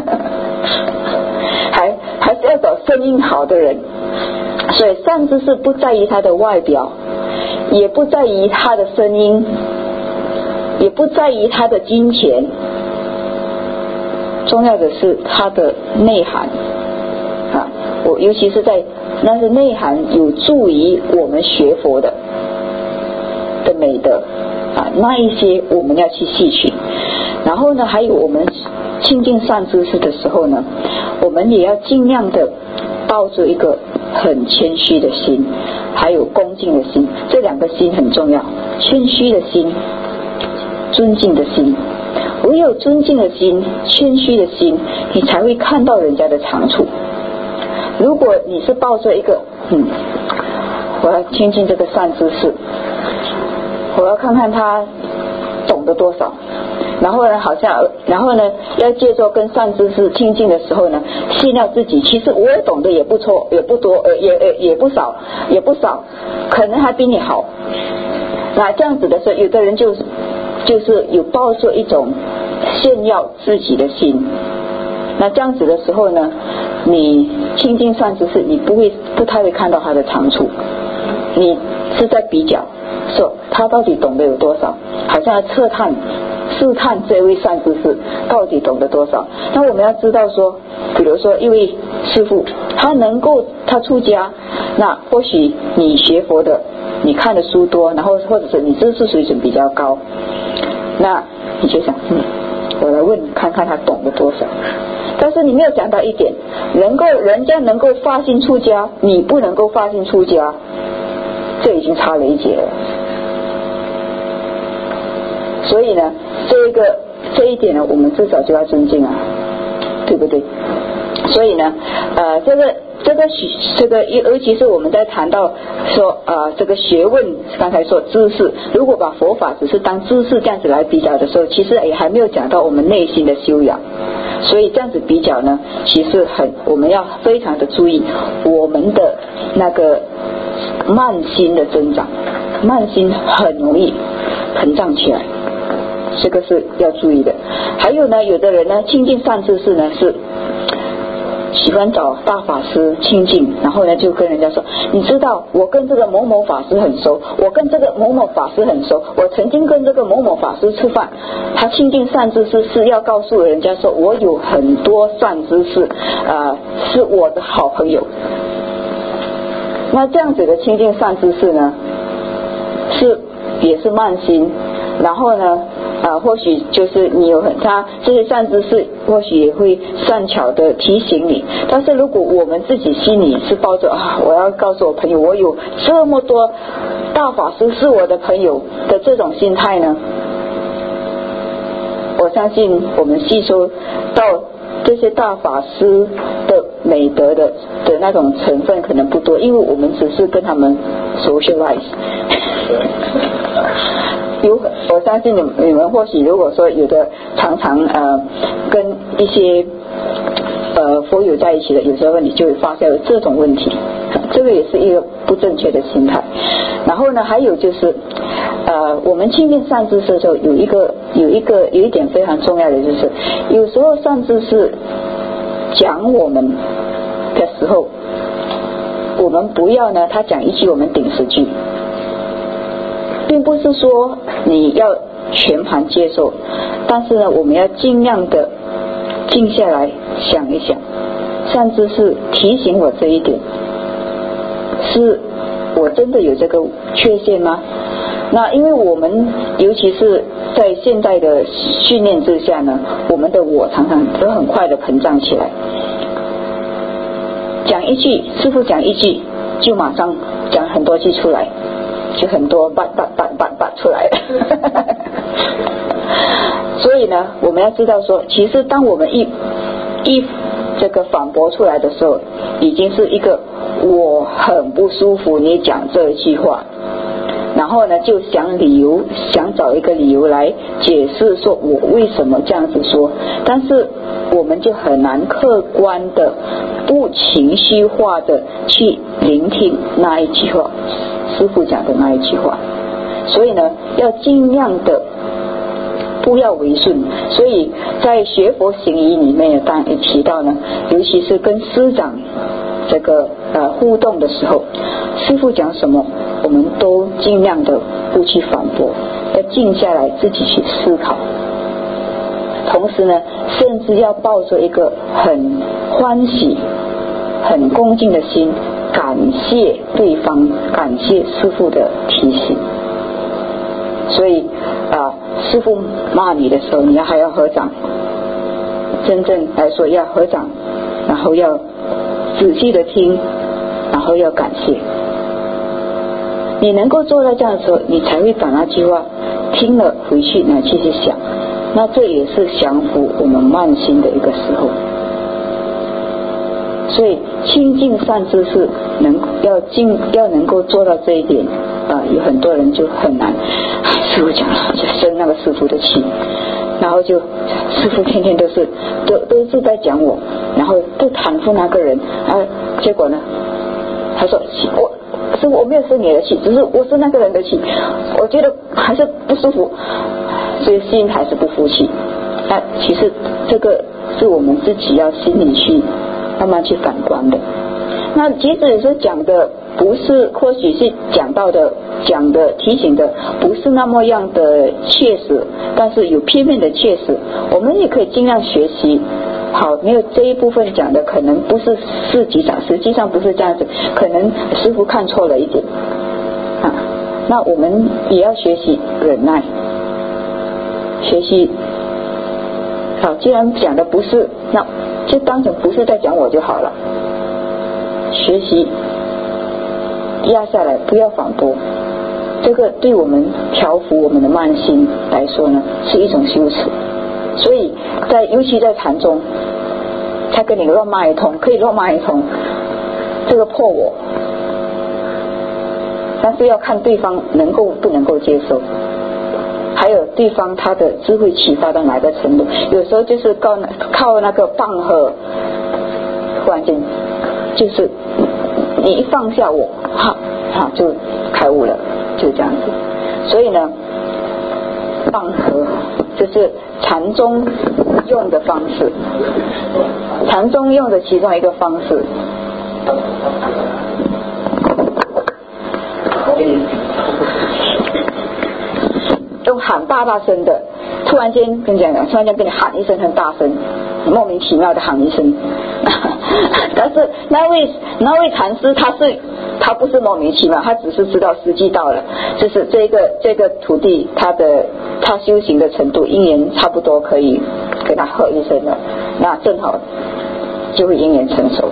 还还是要找声音好的人？所以善知识不在于他的外表，也不在于他的声音，也不在于他的金钱，重要的是他的内涵啊。 我尤其是在那是内涵有助于我们学佛的的美德啊，那一些我们要去吸取。然后呢，还有我们亲近善知识的时候呢，我们也要尽量的抱着一个很谦虚的心，还有恭敬的心，这两个心很重要。谦虚的心，尊敬的心，唯有尊敬的心，谦虚的心，你才会看到人家的长处。如果你是抱着一个嗯，我要亲近这个善知识，我要看看他懂得多少，然后呢好像然后呢要借着跟善知识亲近的时候呢，信料自己其实我懂得也不错，也不多，呃也也也不少，也不少，可能还比你好。那这样子的时候，有的人就是就是有抱着一种炫耀自己的心。那这样子的时候呢，你亲近善知识，你不会不太会看到他的长处，你是在比较说他到底懂得有多少，好像要测探试探这位善知识到底懂得多少。那我们要知道说，比如说一位师父，他能够他出家，那或许你学佛的，你看的书多，然后或者是你知识水准比较高，那你就想嗯，我来问看看他懂得多少。但是你没有讲到一点，能够人家能够发心出家，你不能够发心出家，这已经差了一截了。所以呢，这一个这一点呢，我们至少就要尊敬啊，对不对？所以呢，呃，这个这个这个，尤其是我们在谈到说呃这个学问，刚才说知识，如果把佛法只是当知识这样子来比较的时候，其实也还没有讲到我们内心的修养。所以这样子比较呢，其实很我们要非常的注意我们的那个慢心的增长，慢心很容易膨胀起来，这个是要注意的。还有呢，有的人呢亲近善知识呢是喜欢找大法师亲近，然后呢就跟人家说，你知道我跟这个某某法师很熟，我跟这个某某法师很熟，我曾经跟这个某某法师吃饭。他亲近善知识是要告诉人家说，我有很多善知识呃，是我的好朋友。那这样子的亲近善知识呢，是也是慢心。然后呢呃，或许就是你有很他这些善知识或许也会善巧的提醒你，但是如果我们自己心里是抱着啊，我要告诉我朋友我有这么多大法师是我的朋友的这种心态呢，我相信我们吸收到这些大法师的美德的的那种成分可能不多，因为我们只是跟他们 socialize 有我相信你们你们或许如果说有的常常呃跟一些呃佛友在一起的，有些问题就会发现这种问题，这个也是一个不正确的心态。然后呢，还有就是呃我们亲近善知识的时候，有一个有一个有一点非常重要的，就是有时候善知识讲我们的时候，我们不要呢他讲一句我们顶十句，并不是说你要全盘接受，但是呢我们要尽量的静下来想一想，善知识提醒我这一点，是我真的有这个缺陷吗？那因为我们尤其是在现在的训练之下呢，我们的我常常都很快的膨胀起来，讲一句师父讲一句就马上讲很多句出来，就很多叭叭叭叭叭出来所以呢我们要知道说，其实当我们一一这个反驳出来的时候，已经是一个我很不舒服你讲这一句话，然后呢就想理由想找一个理由来解释说我为什么这样子说，但是我们就很难客观的不情绪化的去聆听那一句话，师父讲的那一句话。所以呢要尽量的不要违顺。所以在学佛行仪里面当然也提到呢，尤其是跟师长这个呃互动的时候，师父讲什么我们都尽量的不去反驳，要静下来自己去思考，同时呢甚至要抱着一个很欢喜很恭敬的心感谢对方，感谢师父的提醒。所以啊，师父骂你的时候，你要还要合掌，真正来说要合掌，然后要仔细的听，然后要感谢。你能够做到这样的时候，你才会把那句话听了回去来继续想，那这也是降服我们慢心的一个时候。所以亲近善知识能要进要能够做到这一点啊、呃，有很多人就很难。师父讲了，就生那个师父的气，然后就师父天天都是都都是在讲我，然后都袒护那个人，啊，结果呢，他说我师父我没有生你的气，只是我是那个人的气，我觉得还是不舒服，所以心还是不服气。那其实这个是我们自己要心里去慢慢去反观的。那即使是讲的不是，或许是讲到的讲的提醒的不是那么样的切实，但是有片面的切实，我们也可以尽量学习。好，没有这一部分讲的可能不是事实上实际上不是这样子，可能师父看错了一点啊。那我们也要学习忍耐，学习好，既然讲的不是，那就当成不是在讲我就好了。学习压下来，不要反驳，这个对我们调伏我们的慢心来说呢，是一种羞耻。所以在尤其在禅中，他跟你乱骂一通，可以乱骂一通，这个破我，但是要看对方能够不能够接受，还有对方他的智慧启发到哪个程度。有时候就是靠靠那个棒喝，忽然间就是你一放下我，哈哈就开悟了，就这样子。所以呢，棒喝就是禅宗用的方式，禅宗用的其中一个方式。用喊大大声的，突然间跟你讲，突然间跟你喊一声很大声，莫名其妙的喊一声。但是那位那位禅师他是他不是莫名其妙，他只是知道时机到了，就是这个这个徒弟他的他修行的程度因缘差不多可以跟他喝一声了，那正好就会因缘成熟。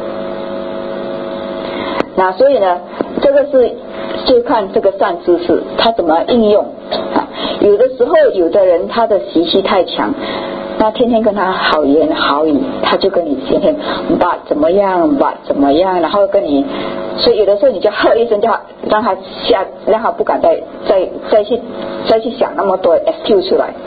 那所以呢，这个是就看这个善知识他怎么应用啊。有的时候有的人他的习气太强，那天天跟他好言好语，他就跟你天天把怎么样把怎么样，然后跟你，所以有的时候你就喝一声，叫他让他下，让他不敢再再再去再去想那么多 excuse 出来。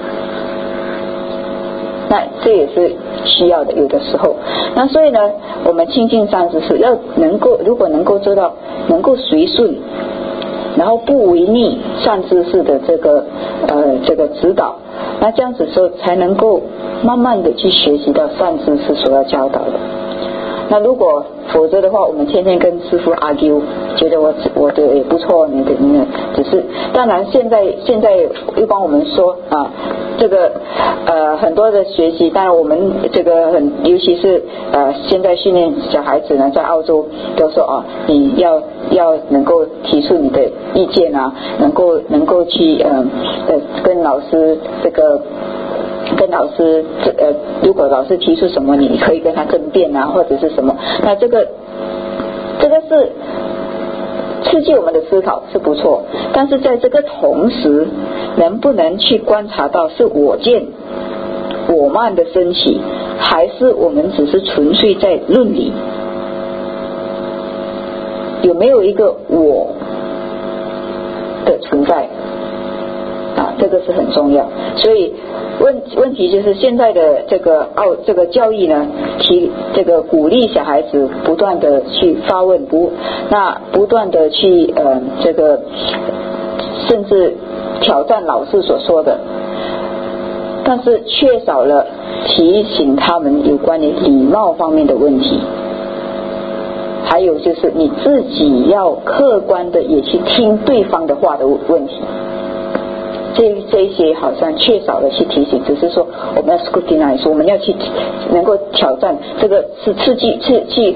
那这也是需要的，有的时候。那所以呢，我们亲近善知识要能够，如果能够做到能够随顺，然后不违逆善知识的这个呃这个指导，那这样子时候才能够慢慢的去学习到善知识所要教导的。那如果否则的话，我们天天跟师父 argue， 觉得我我的也不错，你的你的只是，当然现在现在又帮我们说啊，这个呃很多的学习，当然我们这个很，尤其是呃现在训练小孩子呢，在澳洲都说啊，你要要能够提出你的意见啊，能够能够去呃呃跟老师这个。跟老师呃，如果老师提出什么，你可以跟他争辩啊，或者是什么。那这个这个是刺激我们的思考是不错，但是在这个同时，能不能去观察到是我见我慢的升起，还是我们只是纯粹在论理？有没有一个我的存在？啊，这个是很重要。所以问问题就是现在的这个奥这个教育呢，提这个鼓励小孩子不断的去发问，不那不断的去呃这个甚至挑战老师所说的，但是缺少了提醒他们有关于礼貌方面的问题。还有就是你自己要客观的也去听对方的话的问题。这这一些好像缺少了去提醒，只是说我们要 scrutinize， 我们要去能够挑战，这个是刺激刺激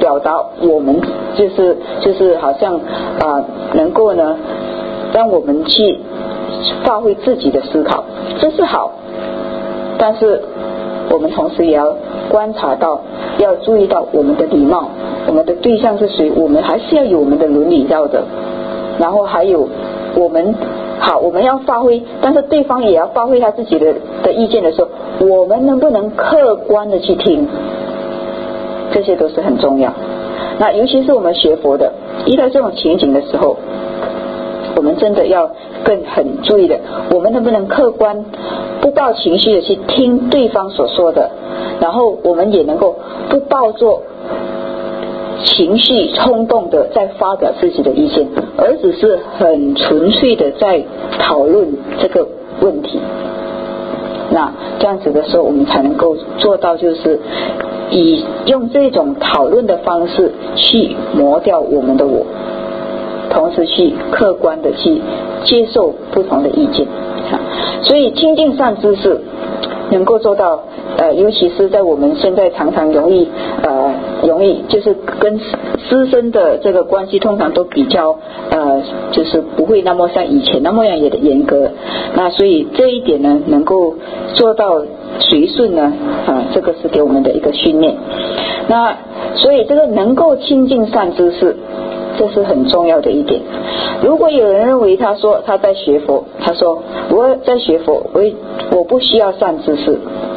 表达我们就是就是好像啊、呃、能够呢让我们去发挥自己的思考，这是好，但是我们同时也要观察到，要注意到我们的礼貌，我们的对象是谁，我们还是要有我们的伦理道德，然后还有我们好，我们要发挥，但是对方也要发挥他自己的的意见的时候，我们能不能客观的去听，这些都是很重要。那尤其是我们学佛的，遇到这种情景的时候，我们真的要更很注意的，我们能不能客观不抱情绪的去听对方所说的，然后我们也能够不抱作情绪冲动的在发表自己的意见，而只是很纯粹的在讨论这个问题。那这样子的时候，我们才能够做到就是以用这种讨论的方式去磨掉我们的我，同时去客观的去接受不同的意见。所以亲近善知识能够做到呃，尤其是在我们现在常常容易呃容易就是跟师生的这个关系通常都比较呃就是不会那么像以前那么样严格，那所以这一点呢能够做到随顺呢啊、呃，这个是给我们的一个训练。那所以这个能够亲近善知识，这是很重要的一点。如果有人认为他说他在学佛，他说我在学佛，我我不需要善知识，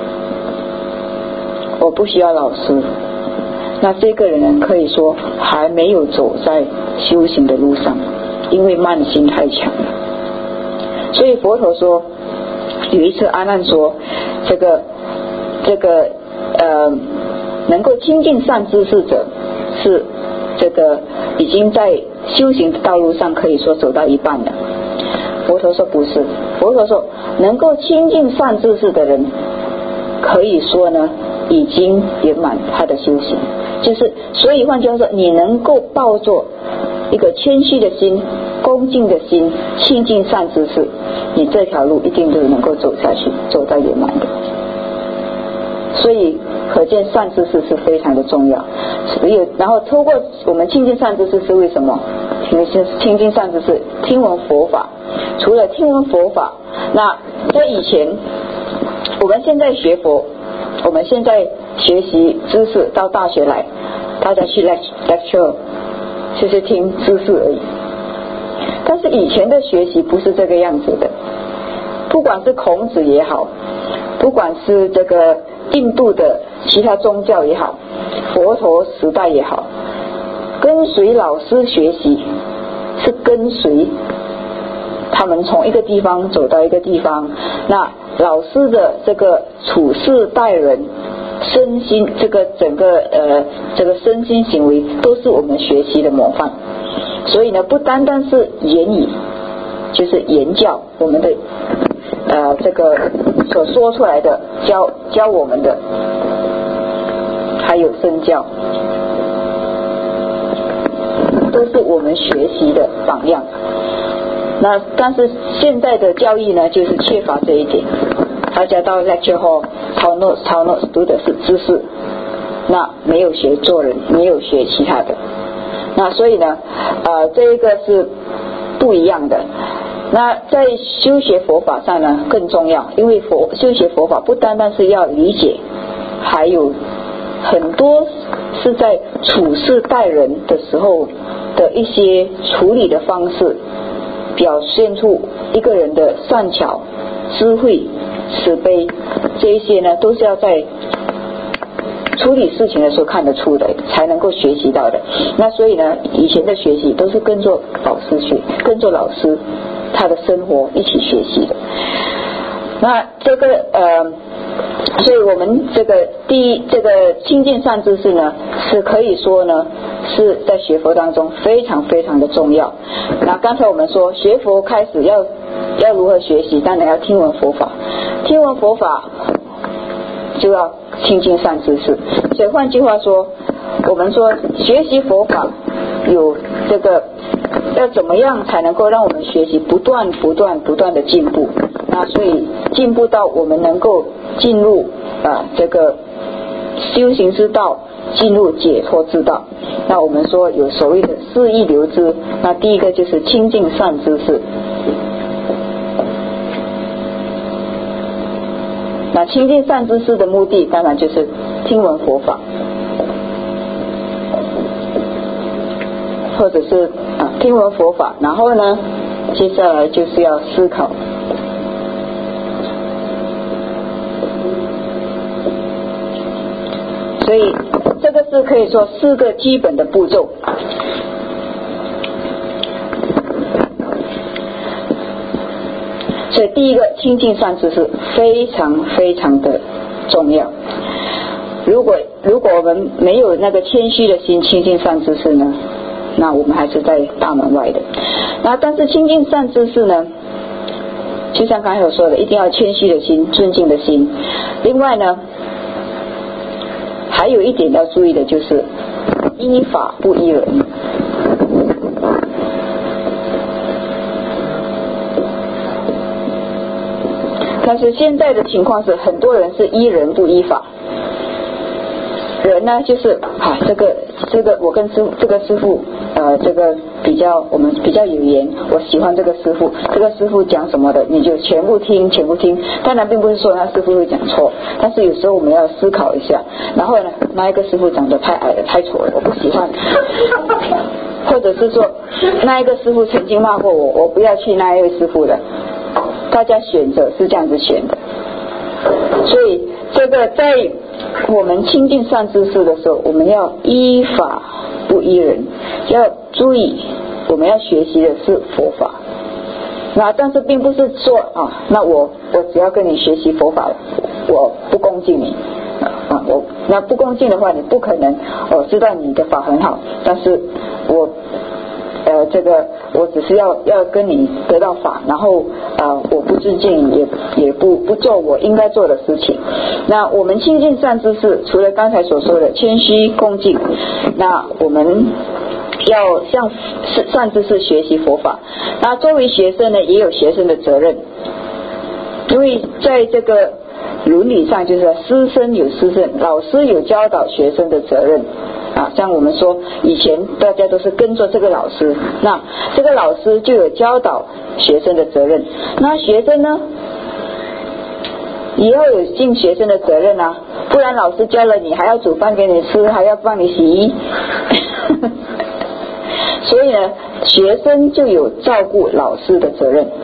我不需要老师，那这个人可以说还没有走在修行的路上，因为慢心太强了。所以佛陀说，有一次阿难说这个这个呃能够亲近善知识者是这个已经在修行的道路上可以说走到一半了。佛陀说不是，佛陀说能够亲近善知识的人可以说呢已经圆满他的修行，就是所以换句话说，你能够抱着一个谦虚的心、恭敬的心亲近善知识，你这条路一定都能够走下去，走到圆满的。所以可见善知识是非常的重要。所以然后透过我们亲近善知识是为什么？亲近善知识听闻佛法，除了听闻佛法，那在以前我们现在学佛，我们现在学习知识，到大学来大家去 lecture 就是听知识而已。但是以前的学习不是这个样子的，不管是孔子也好，不管是这个印度的其他宗教也好，佛陀时代也好，跟随老师学习是跟随他们从一个地方走到一个地方，那老师的这个处事待人身心这个整个呃这个身心行为都是我们学习的模范。所以呢不单单是言语，就是言教，我们的呃这个所说出来的教教我们的，还有身教，都是我们学习的榜样。那但是现在的教育呢就是缺乏这一点，大家到 lecture hall 抄 notes 抄 notes 读的是知识，那没有学做人，没有学其他的。那所以呢呃这一个是不一样的。那在修学佛法上呢更重要，因为佛修学佛法不单单是要理解，还有很多是在处事待人的时候的一些处理的方式，表现出一个人的善巧、智慧、慈悲，这一些呢都是要在处理事情的时候看得出的，才能够学习到的。那所以呢以前的学习都是跟着老师学，跟着老师他的生活一起学习的。那这个呃所以我们这个第一这个亲近善知识呢是可以说呢是在学佛当中非常非常的重要。那刚才我们说学佛开始要要如何学习，当然要听闻佛法，听闻佛法就要亲近善知识。所以换句话说，我们说学习佛法有这个要怎么样才能够让我们学习不断不断不断的进步，那所以进步到我们能够进入啊这个修行之道， 进入解脱之道。那我们说有所谓的四意流知，那第一个就是清净善知识。那清净善知识的目的当然就是听闻佛法，或者是啊听闻佛法，然后呢接下来就是要思考。所以这个是可以说四个基本的步骤。所以第一个清净善知识非常非常的重要。如果如果我们没有那个谦虚的心，清净善知识呢，那我们还是在大门外的。那但是清净善知识呢，就像刚才我说的，一定要谦虚的心，尊敬的心。另外呢，还有一点要注意的就是依法不依人。但是现在的情况是，很多人是依人不依法。人呢，就是啊，这个这个我跟师父这个师父呃，这个比较我们比较有缘，我喜欢这个师父，这个师父讲什么的你就全部听全部听。当然并不是说他师父会讲错，但是有时候我们要思考一下，然后呢那一个师父长得太矮了太丑了我不喜欢，或者是说那一个师父曾经骂过我，我不要去那一位师父的。大家选择是这样子选的。所以这个在我们亲近善知识的时候，我们要依法不依人，要注意我们要学习的是佛法。那但是并不是说啊，那我我只要跟你学习佛法，我不恭敬你啊，我那不恭敬的话，你不可能我、哦、知道你的法很好，但是我呃，这个我只是要要跟你得到法，然后呃，我不尊敬，也也不不做我应该做的事情。那我们亲近善知识，除了刚才所说的谦虚恭敬，那我们要向善知识学习佛法。那作为学生呢，也有学生的责任，因为在这个伦理上，就是师生有师生，老师有教导学生的责任。啊，像我们说以前大家都是跟着这个老师，那这个老师就有教导学生的责任。那学生呢，以后有尽学生的责任啊，不然老师教了你还要煮饭给你吃，还要帮你洗衣所以呢，学生就有照顾老师的责任。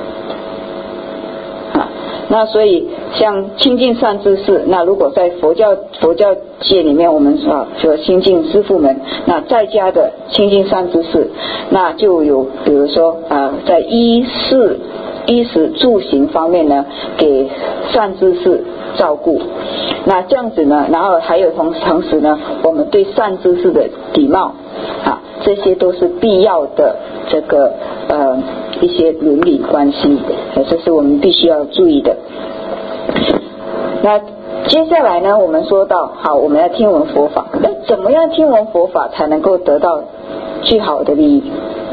那所以像亲近善知识，那如果在佛教佛教界里面，我们啊说亲近师父们，那在家的亲近善知识，那就有比如说啊，在衣食衣食住行方面呢，给善知识照顾。那这样子呢，然后还有同同时呢，我们对善知识的礼貌啊，这些都是必要的这个呃一些伦理关系，这是我们必须要注意的。那接下来呢，我们说到好，我们要听闻佛法，那怎么样听闻佛法才能够得到最好的利益？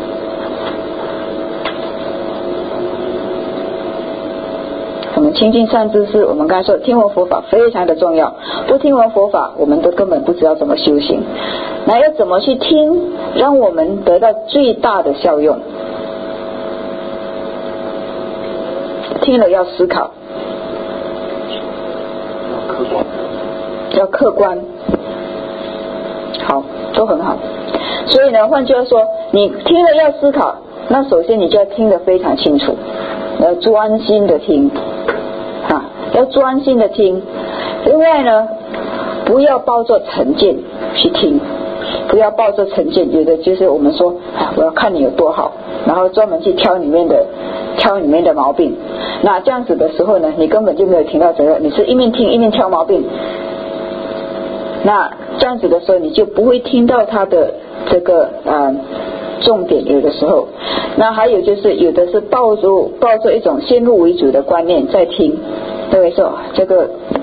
我们亲近善知识，我们刚才说听闻佛法非常的重要，不听闻佛法我们都根本不知道怎么修行。那要怎么去听，让我们得到最大的效用？听了要思考，要客观，好，都很好。所以呢，换句话说，你听了要思考，那首先你就要听得非常清楚，要专心的听啊，要专心的听。另外呢，不要抱着成见去听，不要抱着成见，有的就是我们说啊，我要看你有多好，然后专门去挑里面的挑里面的毛病。那这样子的时候呢，你根本就没有听到责任，你是一面听一面挑毛病。那这样子的时候，你就不会听到他的这个呃重点。有的时候，那还有就是有的是抱着抱着一种先入为主的观念在听，对不对？说这个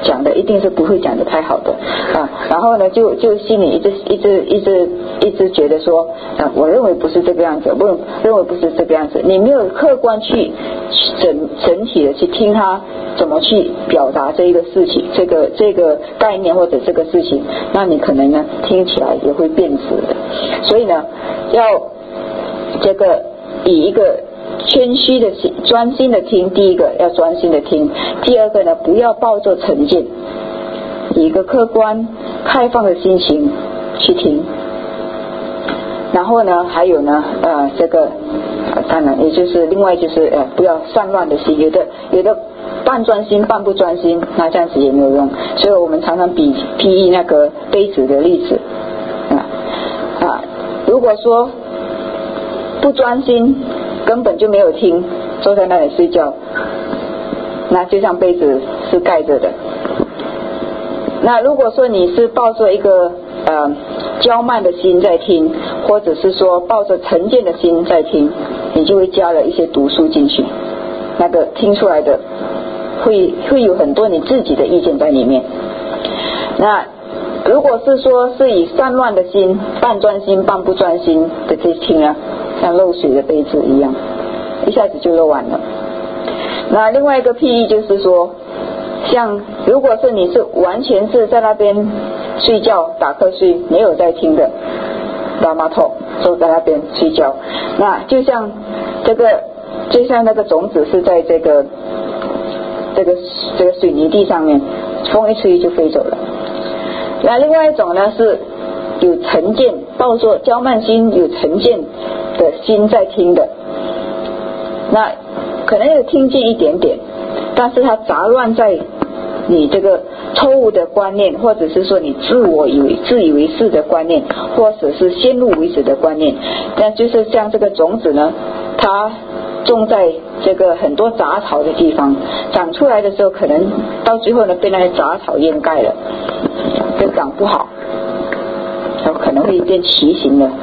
讲的一定是不会讲的太好的啊，然后呢就就心里一直一直一直一直觉得说啊，我认为不是这个样子，我认为不是这个样子，你没有客观去整整体的去听他怎么去表达这一个事情，这个这个概念或者这个事情，那你可能呢听起来也会变质的。所以呢要这个以一个谦虚的心专心的听，第一个要专心的听，第二个呢不要抱着成见，以一个客观开放的心情去听。然后呢还有呢呃这个当然也就是另外就是呃不要散乱的心，有的有的半专心半不专心，那这样子也没有用。所以我们常常比譬喻那个杯子的例子啊啊，如果说不专心根本就没有听，坐在那里睡觉，那就像杯子是盖着的。那如果说你是抱着一个呃骄慢的心在听，或者是说抱着成见的心在听，你就会加了一些毒素进去，那个听出来的会会有很多你自己的意见在里面。那如果是说是以散乱的心，半专心半不专心的去听啊，像漏水的杯子一样，一下子就漏完了。那另外一个譬喻就是说，像如果是你是完全是在那边睡觉打瞌睡，没有在听的拉马头坐在那边睡觉，那就像这个就像那个种子是在这个这个这个水泥地上面，风一吹就飞走了。那另外一种呢是有成见，抱着骄慢心有成见的心在听的，那可能有听见一点点，但是它杂乱在你这个错误的观念，或者是说你自我以为自以为是的观念，或者是先入为主的观念。但就是像这个种子呢，它种在这个很多杂草的地方，长出来的时候可能到最后呢被那些杂草掩盖了，就长不好，然后可能会变畸形的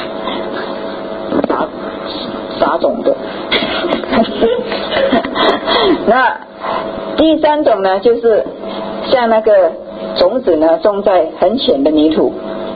杂杂种的那第三种呢就是像那个种子呢种在很浅的泥土，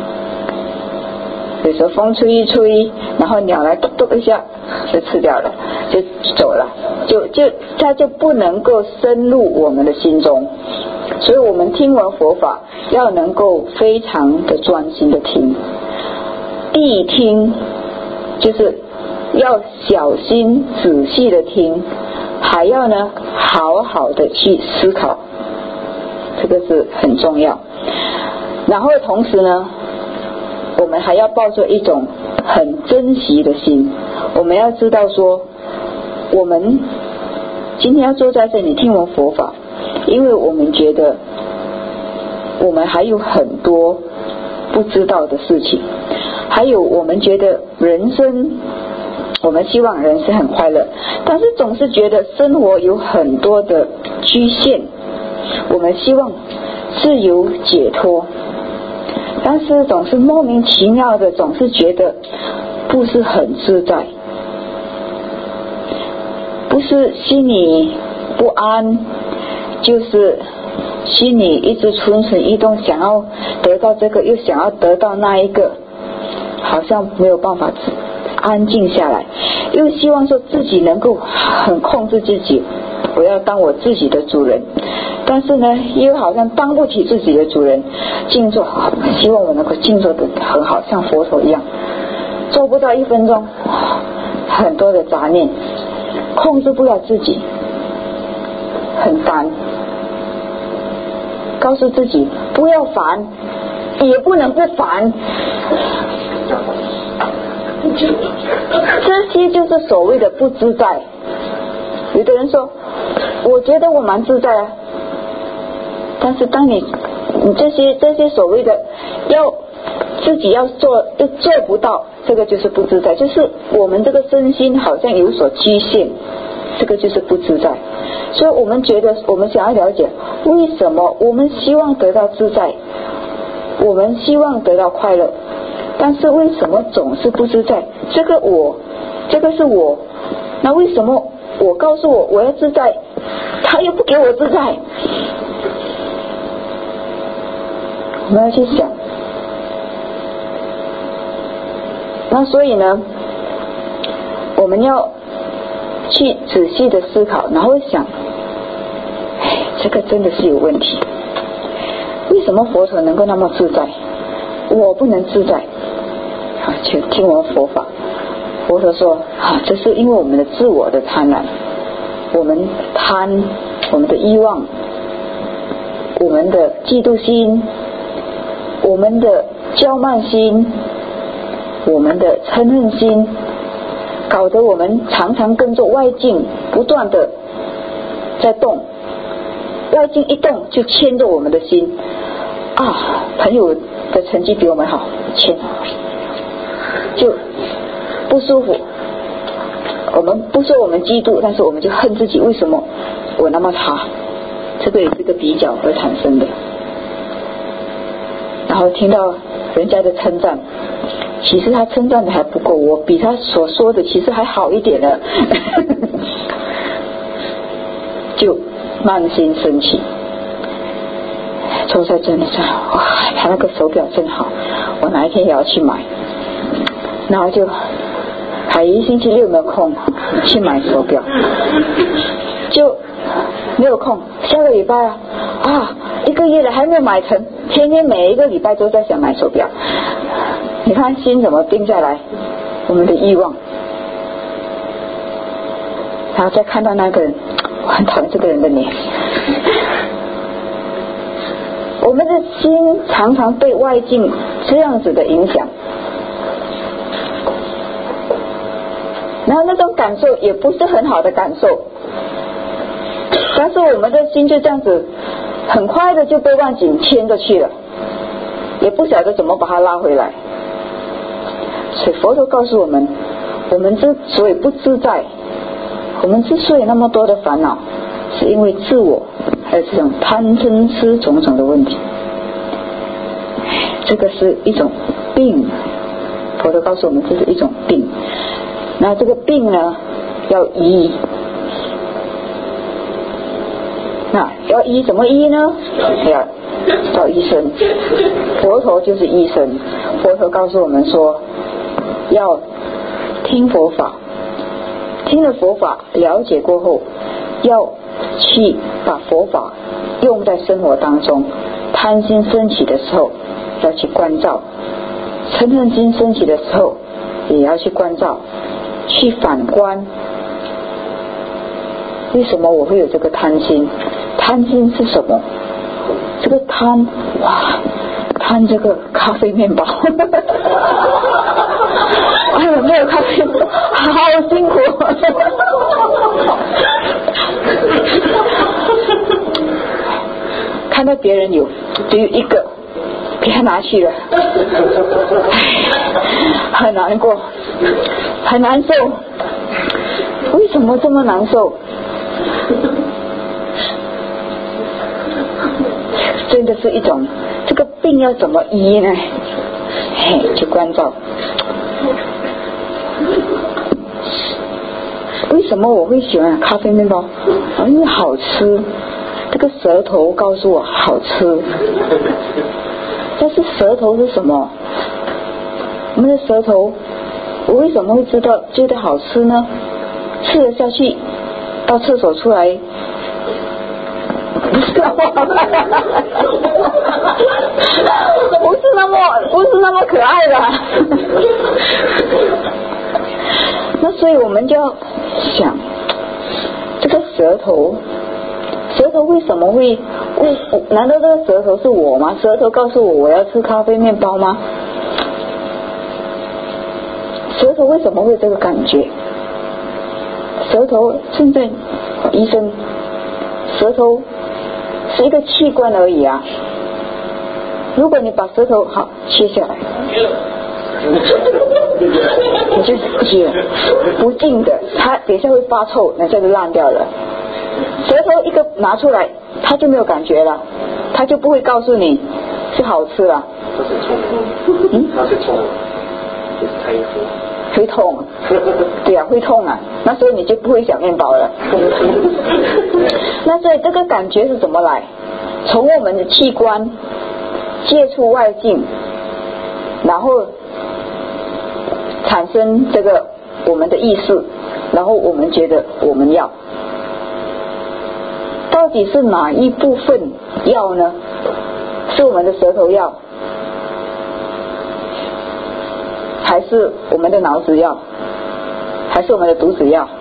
有时候风吹一吹，然后鸟来咚咚一下就吃掉了，就走了，就就它就不能够深入我们的心中。所以我们听闻佛法要能够非常的专心的听，谛听就是要小心仔细的听，还要呢好好的去思考，这个是很重要。然后同时呢我们还要抱着一种很珍惜的心，我们要知道说我们今天要坐在这里听闻佛法，因为我们觉得我们还有很多不知道的事情，还有我们觉得人生，我们希望人生很快乐，但是总是觉得生活有很多的局限，我们希望自由解脱，但是总是莫名其妙的总是觉得不是很自在，不是心里不安，就是心里一直蠢蠢欲动，想要得到这个又想要得到那一个，好像没有办法安静下来，又希望说自己能够很控制自己，我要当我自己的主人，但是呢又好像当不起自己的主人。静坐好，希望我能够静坐得很好，像佛陀一样，做不到一分钟，很多的杂念，控制不了自己，很烦，告诉自己不要烦，也不能不烦，这些就是所谓的不自在。有的人说我觉得我蛮自在啊，但是当你你这些这些所谓的要自己要做又做不到，这个就是不自在，就是我们这个身心好像有所局限，这个就是不自在。所以我们觉得我们想要了解为什么我们希望得到自在，我们希望得到快乐，但是为什么总是不自在？这个我这个是我，那为什么我告诉我我要自在，他又不给我自在？ 我们要去想。那所以呢，我们要去仔细的思考，然后想，哎，这个真的是有问题。为什么佛陀能够那么自在，我不能自在？啊，就听我们佛法。佛陀说啊，这是因为我们的自我的贪婪，我们贪，我们的欲望，我们的嫉妒心，我们的骄慢心，我们的嗔恨心，搞得我们常常跟着外境不断的在动，外境一动就牵着我们的心啊，朋友的成绩比我们好，牵就不舒服。我们不说我们嫉妒，但是我们就恨自己，为什么我那么差？这个也是个比较而产生的。然后听到人家的称赞，其实他称赞的还不够，我比他所说的其实还好一点了就慢心生气。周赛真的是哇，他那个手表真好，我哪一天也要去买。然后就海怡星期六没有空去买手表，就没有空。下个礼拜啊啊，一个月了还没有买成，天天每一个礼拜都在想买手表。你看心怎么定下来？我们的欲望。然后再看到那个人，我很讨厌这个人的脸。我们的心常常被外境这样子的影响，然后那种感受也不是很好的感受，但是我们的心就这样子很快的就被外境牵着去了，也不晓得怎么把它拉回来。所以佛陀告诉我们，我们之所以不自在，我们之所以那么多的烦恼，是因为自我还有这种贪嗔痴种种的问题。这个是一种病，佛陀告诉我们这是一种病。那这个病呢要医，那要医怎么医呢？要找医生，佛陀就是医生。佛陀告诉我们说，要听佛法，听了佛法了解过后，要去把佛法用在生活当中。贪心升起的时候要去关照，嗔恨心升起的时候也要去关照，去反观为什么我会有这个贪心？贪心是什么？这个贪，哇，贪这个咖啡面包哎呦，没有咖啡好辛苦看到别人有只有一个给他拿去了，很难过很难受。为什么这么难受？真的是一种这个病要怎么医呢？嘿，去关照为什么我会喜欢咖啡面包？因为好吃，这个舌头告诉我好吃。但是舌头是什么？我们的舌头，我为什么会知道觉得好吃呢？吃了下去，到厕所出来，不是那么不是那么不是那么可爱的那所以我们就要想，这个舌头舌头为什么会为难道这个舌头是我吗？舌头告诉我我要吃咖啡面包吗？舌头为什么会有这个感觉？舌头现在医生，舌头是一个器官而已啊。如果你把舌头好切下来，你就切不净的，它等一下会发臭，那下就烂掉了。舌头一个拿出来，它就没有感觉了，它就不会告诉你是好吃了。 它是痛，嗯，它是痛，就是太苦。 会痛，对啊，会痛啊，那所以你就不会想面包了。那所以这个感觉是怎么来？从我们的器官接触外境，然后产生这个我们的意识，然后我们觉得我们要，到底是哪一部分要呢？是我们的舌头要，还是我们的脑子要，还是我们的肚子要？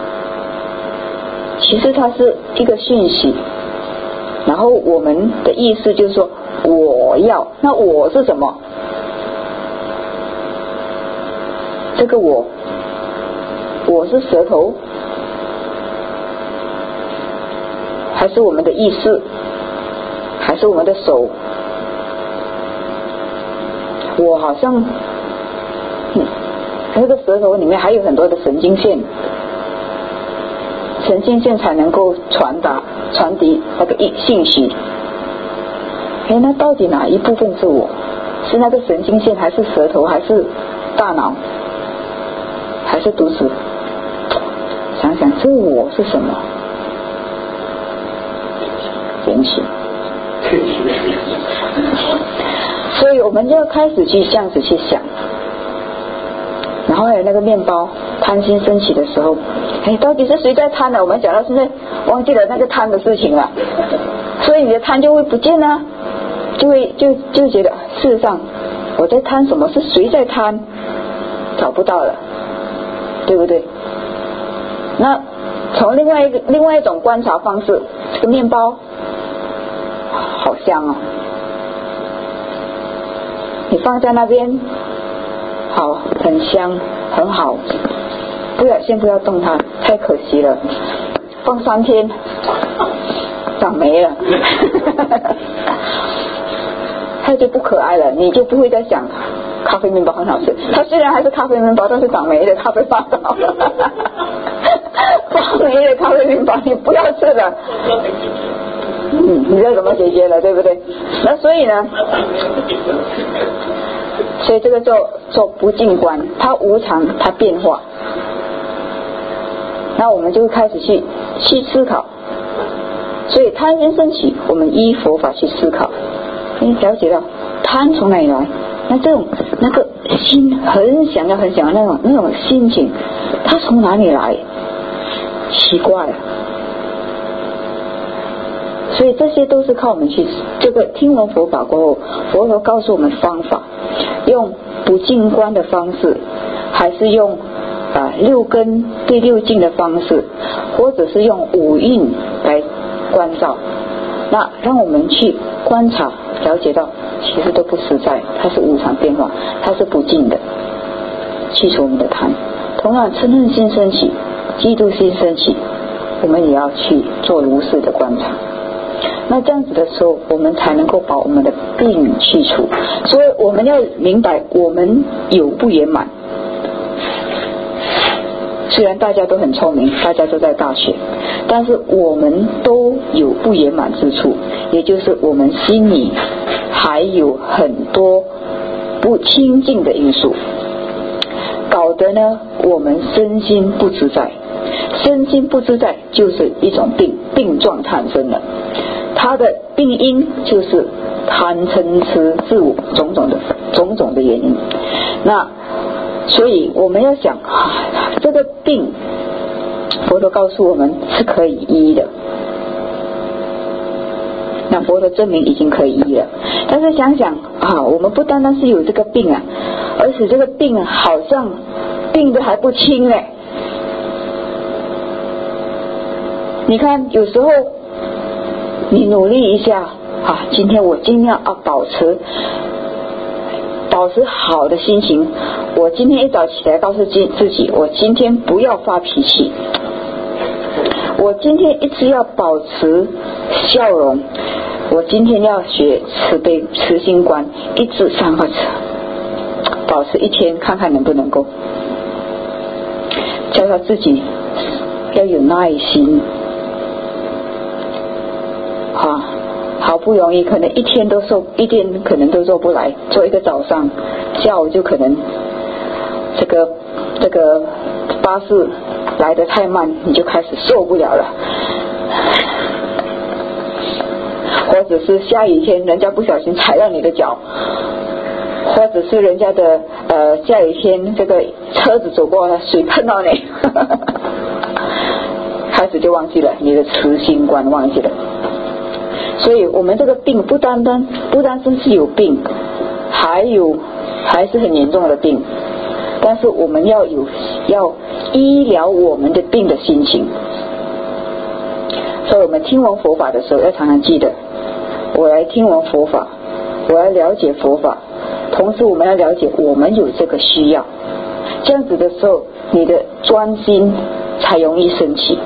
其实它是一个讯息，然后我们的意思就是说我要，那我是什么？这个我，我是舌头，还是我们的意识，还是我们的手？我好像，嗯，那个舌头里面还有很多的神经线，神经线才能够传达传递那个信息。哎，那到底哪一部分是我？是那个神经线，还是舌头，还是大脑，还是肚子？想想这我是什么？人形。所以我们就要开始去这样子去想。然后还有那个面包贪心升起的时候，哎，到底是谁在贪呢？我们讲到现在忘记了那个贪的事情了，所以你的贪就会不见了，就会就就觉得事实上我在贪什么？是谁在贪？找不到了，对不对？那从另外一个另外一种观察方式，这个面包好香哦，你放在那边，好，很香，很好，不要先不要动它，太可惜了，放三天长霉了它就不可爱了，你就不会再想咖啡面包很好吃，它虽然还是咖啡面包，但是长霉的咖啡发糕长霉的咖啡面包你不要吃了，嗯，你知道怎么解决了，对不对？那所以呢，所以这个做做不净观，它无常，它变化。那我们就开始去去思考，所以贪心升起，我们依佛法去思考，你了解到贪从哪里来？那这种那个心很想要很想要那种那种心情，它从哪里来？奇怪了。所以这些都是靠我们去这个听闻佛法过后，佛陀告诉我们方法，用不净观的方式，还是用啊六根对六境的方式，或者是用五蕴来关照，那让我们去观察了解到其实都不实在，它是无常变化，它是不净的，去除我们的贪。同样嗔恨心升起，嫉妒心升起，我们也要去做如是的观察。那这样子的时候，我们才能够把我们的病去除。所以我们要明白我们有不圆满。虽然大家都很聪明，大家都在大学，但是我们都有不圆满之处，也就是我们心里还有很多不清净的因素，搞得呢我们身心不自在。身心不自在就是一种病，病状产生了，它的病因就是贪嗔痴自我种种的种种的原因。那所以我们要想啊，这个病佛陀告诉我们是可以医的，那佛陀证明已经可以医了。但是想想啊，我们不单单是有这个病啊，而且这个病好像病得还不轻嘞。你看有时候你努力一下啊，今天我尽量啊保持保持好的心情，我今天一早起来告诉自己，我今天不要发脾气，我今天一直要保持笑容，我今天要学慈悲慈心观，一直三个字保持一天，看看能不能够教教自己要有耐心啊，好不容易可能一天都做一天可能都做不来，做一个早上，下午就可能这个这个巴士来得太慢，你就开始受不了了。 或者是下雨天人家不小心踩到你的脚，或者是人家的呃下雨天这个车子走过了，水喷到你开始就忘记了你的慈心观，忘记了。所以我们这个病不单单不单单是有病，还有还是很严重的病，但是我们要有要医疗我们的病的心情。所以我们听闻佛法的时候要常常记得，我来听闻佛法，我要了解佛法，同时我们要了解我们有这个需要，这样子的时候你的专心才容易升起，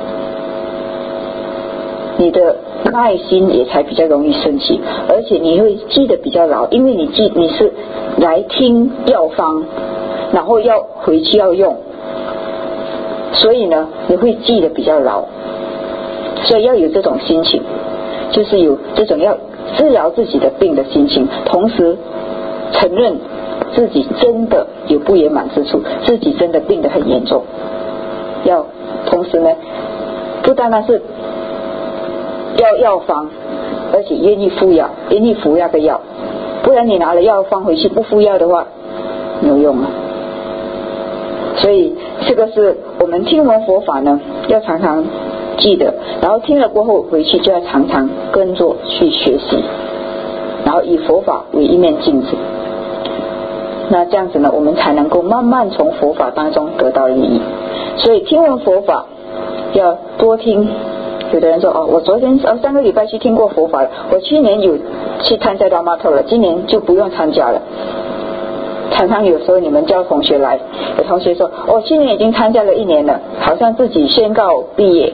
你的耐心也才比较容易升起，而且你会记得比较牢，因为你记你是来听药方，然后要回去要用，所以呢你会记得比较牢。所以要有这种心情，就是有这种要治疗自己的病的心情，同时承认自己真的有不圆满之处，自己真的病得很严重，要同时呢不单单是要药方，而且愿意服药，愿意服那个药，不然你拿了药方回去不服药的话没有用啊。所以这个是我们听闻佛法呢要常常记得，然后听了过后回去就要常常跟着去学习，然后以佛法为一面镜子，那这样子呢我们才能够慢慢从佛法当中得到利益。所以听闻佛法要多听。有的人说哦，我昨天哦上个礼拜去听过佛法了，我去年有去参加到码头了，今年就不用参加了。常常有时候你们叫同学来，有同学说我、哦、去年已经参加了一年了，好像自己宣告毕业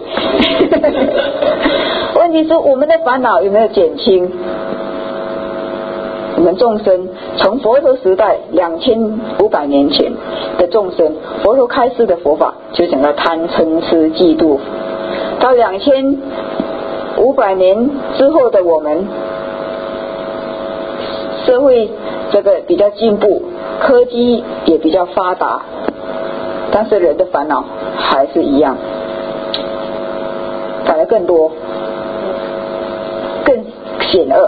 问题是我们的烦恼有没有减轻？我们众生从佛陀时代两千五百年前的众生，佛陀开示的佛法就讲到贪嗔痴嫉妒，到两千五百年之后的我们，社会这个比较进步，科技也比较发达，但是人的烦恼还是一样，反而更多更险恶。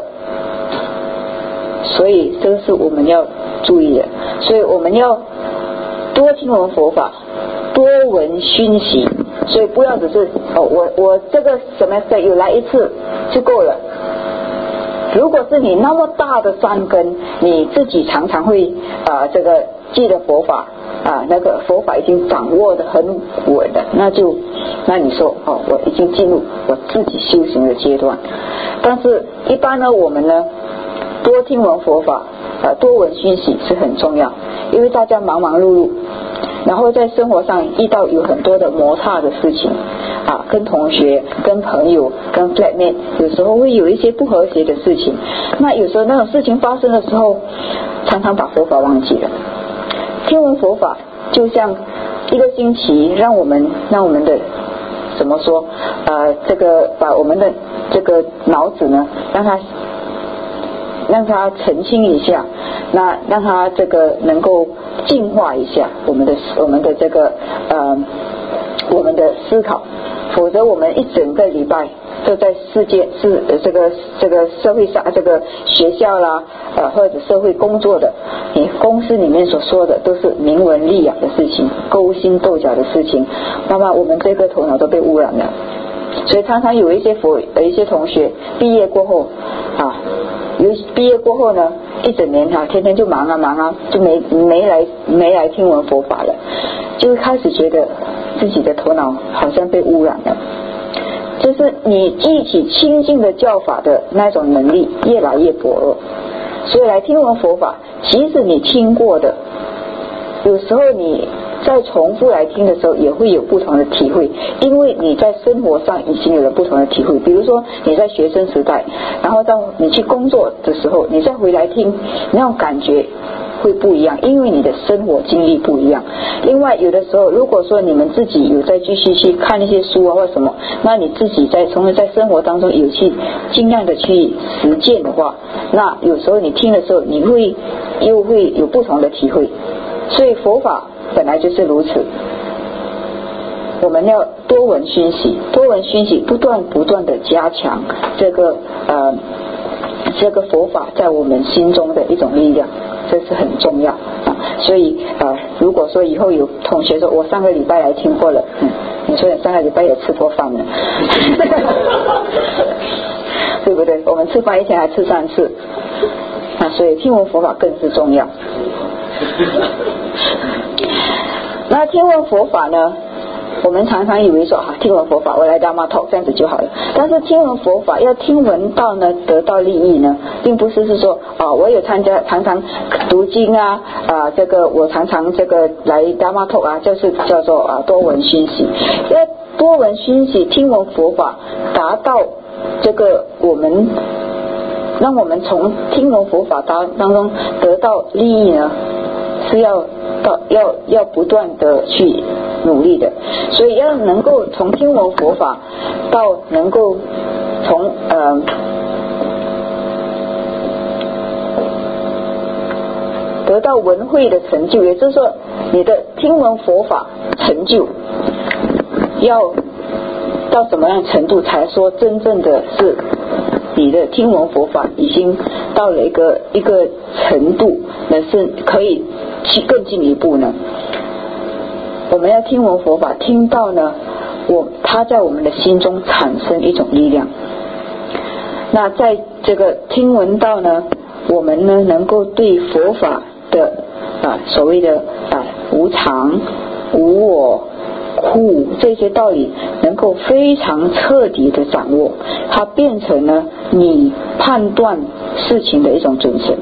所以这个是我们要注意的，所以我们要多听闻佛法，多闻熏习。所以不要只是哦，我我这个 semester 有来一次就够了。如果是你那么大的山根，你自己常常会啊、呃、这个记得佛法啊、呃，那个佛法已经掌握得很稳的，那就那你说哦，我已经进入我自己修行的阶段。但是一般呢，我们呢多听闻佛法，呃，多闻熏习是很重要，因为大家忙忙碌碌，然后在生活上遇到有很多的摩擦的事情啊，跟同学、跟朋友、跟 flatmate 有时候会有一些不和谐的事情。那有时候那种事情发生的时候，常常把佛法忘记了。听闻佛法就像一个星期，让我们让我们的怎么说呃，这个把我们的这个脑子呢，让它让它澄清一下，那让它这个能够净化一下我们的我们的这个呃我们的思考，否则我们一整个礼拜都在世界是这个这个社会上这个学校啦呃或者社会工作的，你公司里面所说的都是名闻利养的事情，勾心斗角的事情，慢慢我们这个头脑都被污染了。所以常常有一些佛有一些同学毕业过后啊，有毕业过后呢，一整年哈、啊，天天就忙啊忙啊，就没没来没来听闻佛法了，就开始觉得自己的头脑好像被污染了，就是你记起清净的教法的那种能力越来越薄弱。所以来听闻佛法，即使你听过的，有时候你再重复来听的时候也会有不同的体会，因为你在生活上已经有了不同的体会。比如说你在学生时代，然后当你去工作的时候，你再回来听，那种感觉会不一样，因为你的生活经历不一样。另外有的时候如果说你们自己有再继续去看一些书啊或什么，那你自己在从在生活当中有去尽量的去实践的话，那有时候你听的时候你会又会有不同的体会。所以佛法本来就是如此，我们要多闻熏习，多闻熏习，不断不断的加强这个呃这个佛法在我们心中的一种力量，这是很重要啊。所以呃，如果说以后有同学说我上个礼拜来听过了，嗯，你说你上个礼拜也吃过饭了对不对？我们吃饭一天还吃三次啊，所以听闻佛法更是重要。那听闻佛法呢，我们常常以为说啊，听闻佛法我来 Dharma Talk 这样子就好了，但是听闻佛法要听闻到呢得到利益呢，并不是是说啊，我有参加常常读经啊啊，这个我常常这个来 Dharma Talk 啊，就是叫做啊多闻熏习，要多闻熏习听闻佛法，达到这个我们让我们从听闻佛法当当中得到利益呢，是要到要要不断的去努力的。所以要能够从听闻佛法到能够从呃得到闻慧的成就，也就是说你的听闻佛法成就要到什么样程度才说真正的是你的听闻佛法已经到了一个一个程度，那是可以去更进一步呢？我们要听闻佛法，听到呢，我它在我们的心中产生一种力量。那在这个听闻到呢，我们呢能够对佛法的啊所谓的啊无常、无我、苦这些道理能够非常彻底的掌握，它变成了你判断事情的一种准绳。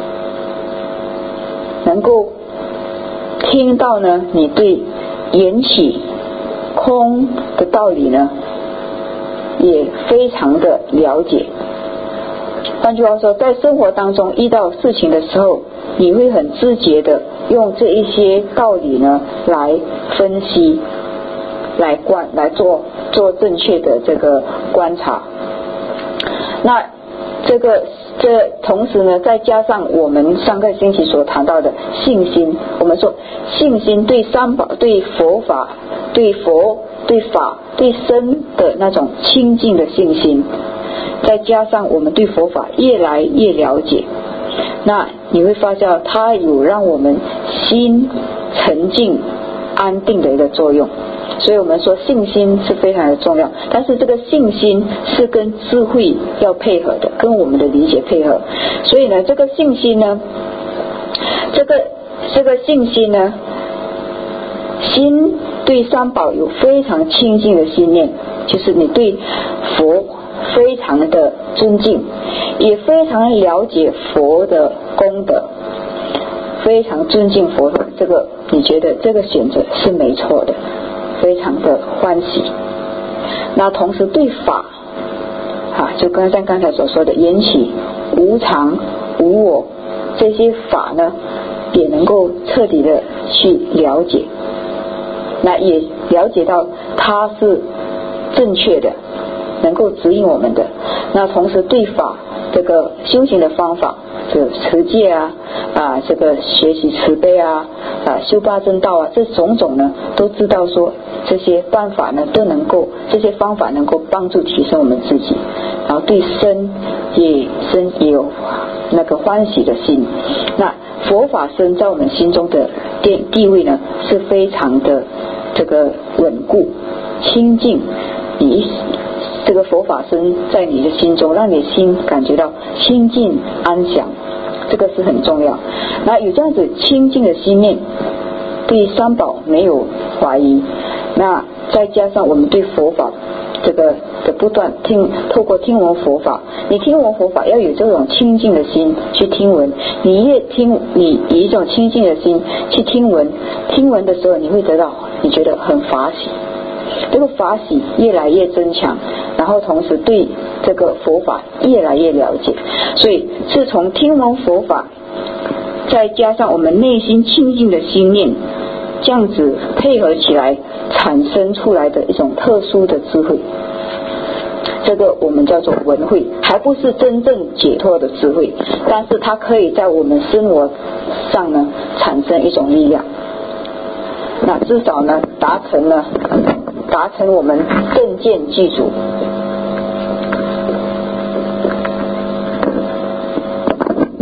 能够听到呢，你对缘起空的道理呢也非常的了解。换句话说，在生活当中遇到事情的时候，你会很自觉的用这一些道理呢来分析，来观来做做正确的这个观察。那这个这同时呢，再加上我们上个星期所谈到的信心，我们说信心对三宝、对佛法、对佛、对法、对身的那种清净的信心，再加上我们对佛法越来越了解，那你会发现它有让我们心沉静安定的一个作用。所以我们说信心是非常的重要，但是这个信心是跟智慧要配合的，跟我们的理解配合。所以呢，这个信心呢，这个这个信心呢，心对三宝有非常清净的心念，就是你对佛非常的尊敬，也非常了解佛的功德，非常尊敬佛法，这个你觉得这个选择是没错的，非常的欢喜。那同时对法啊，就刚像刚才所说的缘起、无常、无我这些法呢，也能够彻底的去了解，那也了解到它是正确的，能够指引我们的。那同时对法这个修行的方法，这持戒啊啊，这个学习慈悲啊啊，修八正道啊，这种种呢，都知道说这些办法呢都能够，这些方法能够帮助提升我们自己，然后对身也身也有那个欢喜的心。那佛法身在我们心中的地地位呢，是非常的这个稳固清净。你这个佛法身在你的心中，让你的心感觉到清净安详，这个是很重要。那有这样子清净的心念，对三宝没有怀疑，那再加上我们对佛法这个的不断听，透过听闻佛法，你听闻佛法要有这种清净的心去听闻，你越听，你以一种清净的心去听闻，听闻的时候你会得到，你觉得很法喜，这个法喜越来越增强，然后同时对这个佛法越来越了解。所以是从听闻佛法再加上我们内心清净的心念，这样子配合起来产生出来的一种特殊的智慧，这个我们叫做闻慧，还不是真正解脱的智慧，但是它可以在我们生活上呢产生一种力量，那至少呢达成了达成我们正见具足。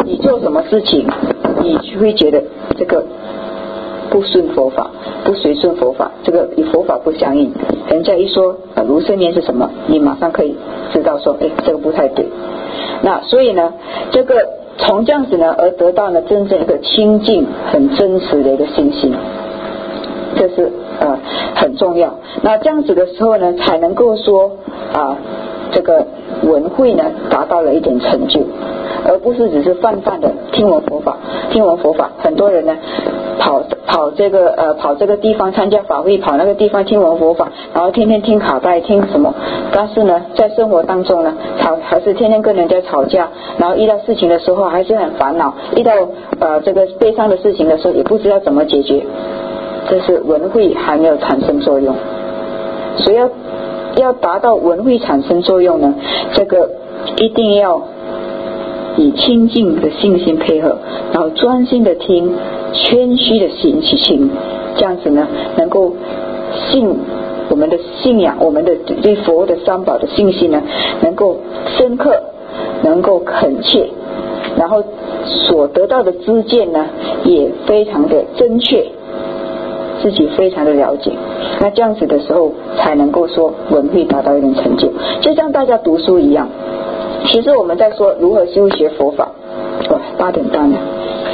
你做什么事情你会觉得这个不顺佛法，不随顺佛法，这个与佛法不相应，人家一说啊卢生念是什么，你马上可以知道说哎这个不太对。那所以呢这个从这样子呢而得到呢真正一个清净很真实的一个信心，这是呃很重要。那这样子的时候呢才能够说啊这个闻慧呢达到了一点成就，而不是只是泛泛的听闻佛法。听闻佛法很多人呢跑跑这个呃跑这个地方参加法会，跑那个地方听闻佛法，然后天天听卡带听什么，但是呢在生活当中呢吵还是天天跟人家吵架，然后遇到事情的时候还是很烦恼，遇到呃这个悲伤的事情的时候也不知道怎么解决，这是闻慧还没有产生作用。所以要要达到闻慧产生作用呢，这个一定要以清净的信心配合，然后专心的听，谦虚的心去听，这样子呢能够信我们的信仰，我们的对佛的三宝的信心呢能够深刻，能够恳切，然后所得到的知见呢也非常的正确，自己非常的了解，那这样子的时候才能够说闻慧达到一点成就。就像大家读书一样，其实我们在说如何修学佛法，哇八点半了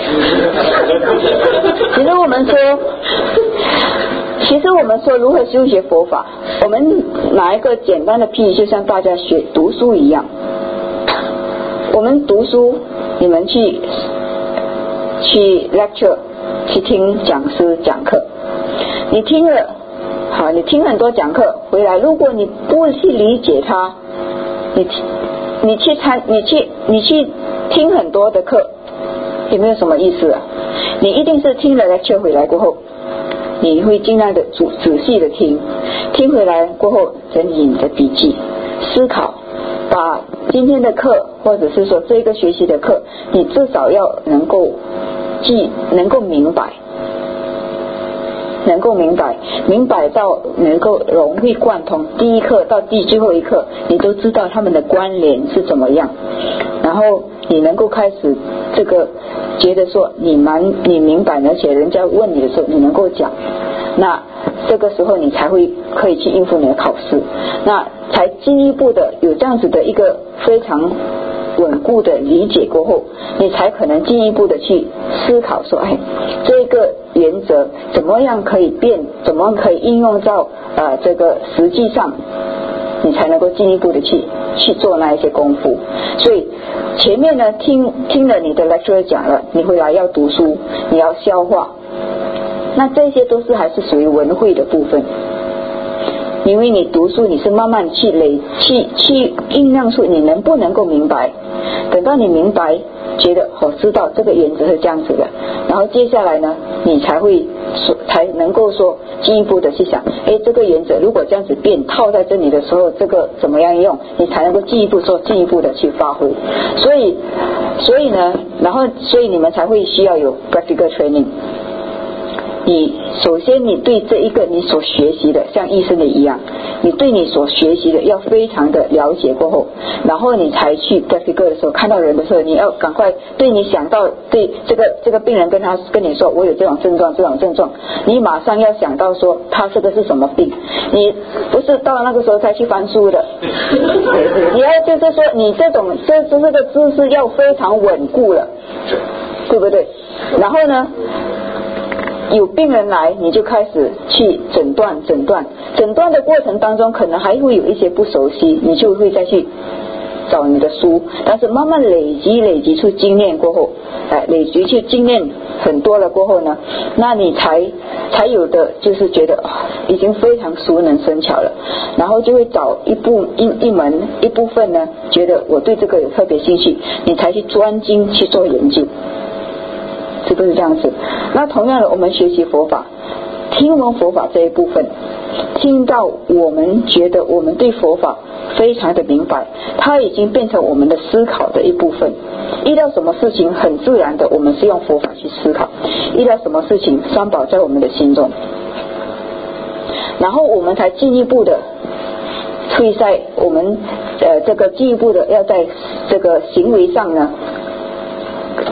其实我们说其实我们说如何修学佛法，我们拿一个简单的譬喻，就像大家学读书一样，我们读书你们去去 lecture 去听讲师讲课，你听了好，你听很多讲课回来，如果你不去理解它，你你去参你去你去听很多的课也没有什么意思啊。你一定是听了 lecture 回来过后，你会尽量的仔仔细的听，听回来过后整理你的笔记，思考，把今天的课或者是说这个学习的课，你至少要能够记，能够明白，能够明白明白到能够融会贯通，第一课到第最后一课你都知道他们的关联是怎么样，然后你能够开始这个觉得说你蛮你明白，而且人家问你的时候你能够讲，那这个时候你才会可以去应付你的考试，那才进一步的有这样子的一个非常稳固的理解过后，你才可能进一步的去思考说哎，这个原则怎么样可以变，怎么可以应用到呃这个实际上，你才能够进一步的去去做那一些功夫。所以前面呢听听了你的 lecturer 讲了，你回来要读书，你要消化，那这些都是还是属于文慧的部分，因为你读书你是慢慢去累去去酝酿出你能不能够明白，等到你明白觉得我、哦、知道这个原则是这样子的，然后接下来呢你才会说才能够说进一步的去想，哎，这个原则如果这样子变套在这里的时候，这个怎么样用，你才能够进一步说进一步的去发挥。所以所以呢然后所以你们才会需要有 practical training。你首先你对这一个你所学习的像医生的一样，你对你所学习的要非常的了解过后，然后你才去 practical 的时候看到人的时候，你要赶快对你想到对这个这个病人跟他跟你说我有这种症状这种症状，你马上要想到说他这个是什么病，你不是到那个时候才去翻书的你要就是说你这种这这个知识要非常稳固了，对不对？然后呢有病人来你就开始去诊断诊断诊断的过程当中可能还会有一些不熟悉，你就会再去找你的书，但是慢慢累积累积出经验过后，哎，累积出经验很多了过后呢，那你才才有的就是觉得、哦、已经非常熟能生巧了，然后就会找一部一一门一部分呢觉得我对这个有特别兴趣，你才去专精去做研究，是不是这样子？那同样的我们学习佛法，听闻佛法这一部分，听到我们觉得我们对佛法非常的明白，它已经变成我们的思考的一部分，遇到什么事情很自然的我们是用佛法去思考，遇到什么事情三宝在我们的心中，然后我们才进一步的会在我们呃这个进一步的要在这个行为上呢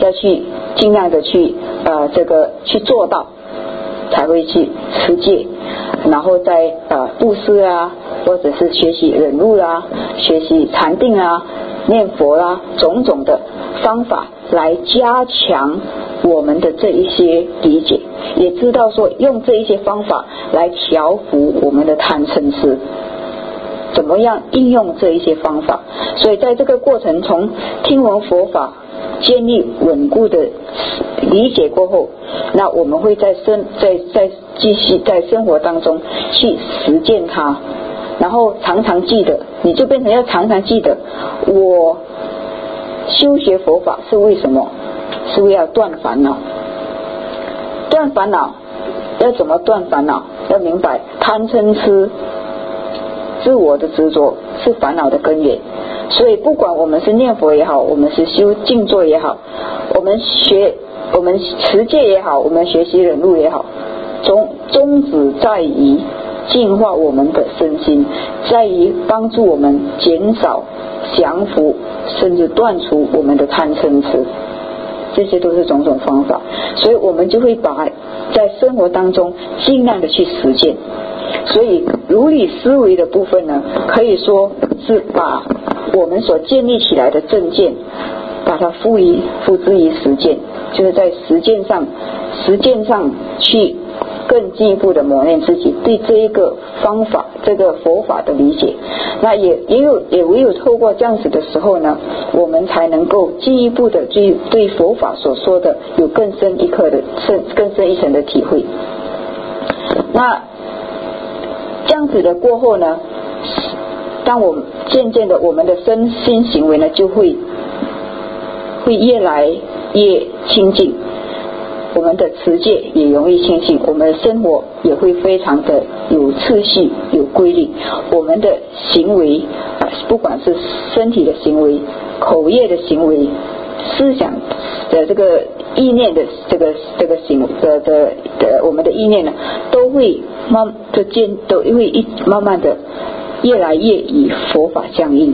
要去尽量的去呃这个去做到，才会去持戒，然后再呃布施啊，或者是学习忍辱啊，学习禅定啊，念佛啊，种种的方法来加强我们的这一些理解，也知道说用这一些方法来调伏我们的贪嗔痴，怎么样应用这一些方法。所以在这个过程，从听闻佛法建立稳固的理解过后，那我们会在生在在继续在生活当中去实践它，然后常常记得，你就变成要常常记得，我修学佛法是为什么？是为了断烦恼。断烦恼要怎么断烦恼？要明白贪嗔痴自我的执着是烦恼的根源。所以不管我们是念佛也好，我们是修静坐也好，我们学我们持戒也好，我们学习忍辱也好，宗宗旨在于净化我们的身心，在于帮助我们减少降伏，甚至断除我们的贪嗔痴，这些都是种种方法。所以我们就会把在生活当中尽量的去实践。所以如理思维的部分呢，可以说是把我们所建立起来的正见，把它付于付之于实践，就是在实践上实践上去更进一步的磨练自己对这一个方法这个佛法的理解。那也也有也唯有透过这样子的时候呢，我们才能够进一步的对对佛法所说的有更深一刻的深更深一层的体会。那这样子的过后呢，当我们渐渐的我们的身心行为呢就会会越来越清净，我们的持戒也容易清净，我们的生活也会非常的有次序有规律，我们的行为不管是身体的行为、口业的行为、思想的这个意念的这个这个行的的的我们的意念呢，都会慢的渐都会一慢慢的越来越与佛法相应。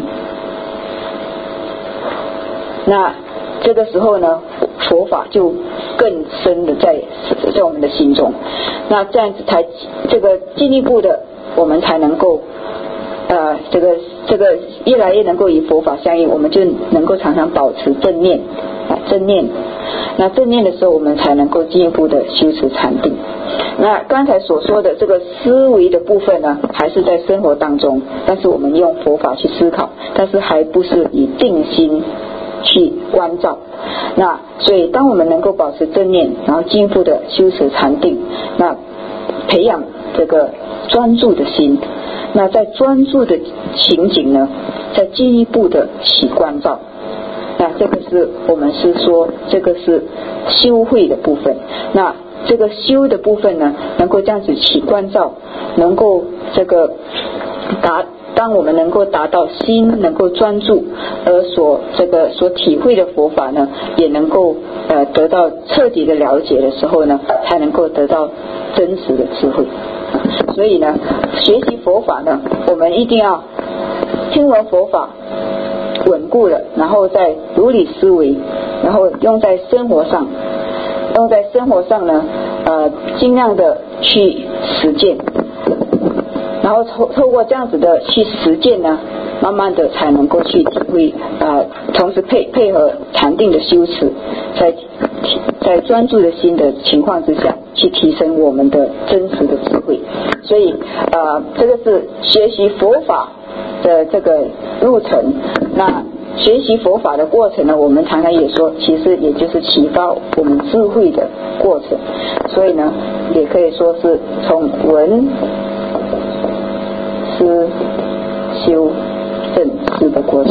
那这个时候呢，佛法就更深的在在我们的心中，那这样子才这个进一步的我们才能够呃这个这个越来越能够与佛法相应，我们就能够常常保持正念啊正念。那正念的时候，我们才能够进一步的修持禅定。那刚才所说的这个思维的部分呢，还是在生活当中，但是我们用佛法去思考，但是还不是以定心去关照。那所以当我们能够保持正念，然后进一步的修持禅定，那培养这个专注的心，那在专注的情景呢，再进一步的起关照。那这个是我们是说这个是修慧的部分。那这个修的部分呢，能够这样子起关照，能够这个达当我们能够达到心能够专注，而所这个所体会的佛法呢，也能够呃得到彻底的了解的时候呢，才能够得到真实的智慧。所以呢，学习佛法呢，我们一定要听闻佛法稳固了，然后再如理思维，然后用在生活上，用在生活上呢，呃，尽量的去实践。然后透透过这样子的去实践呢，慢慢的才能够去体会呃，同时配配合禅定的修持，在在专注的心的情况之下，去提升我们的真实的智慧。所以呃，这个是学习佛法的这个路程。那学习佛法的过程呢，我们常常也说，其实也就是启发我们智慧的过程。所以呢，也可以说是从闻思修正思的过程。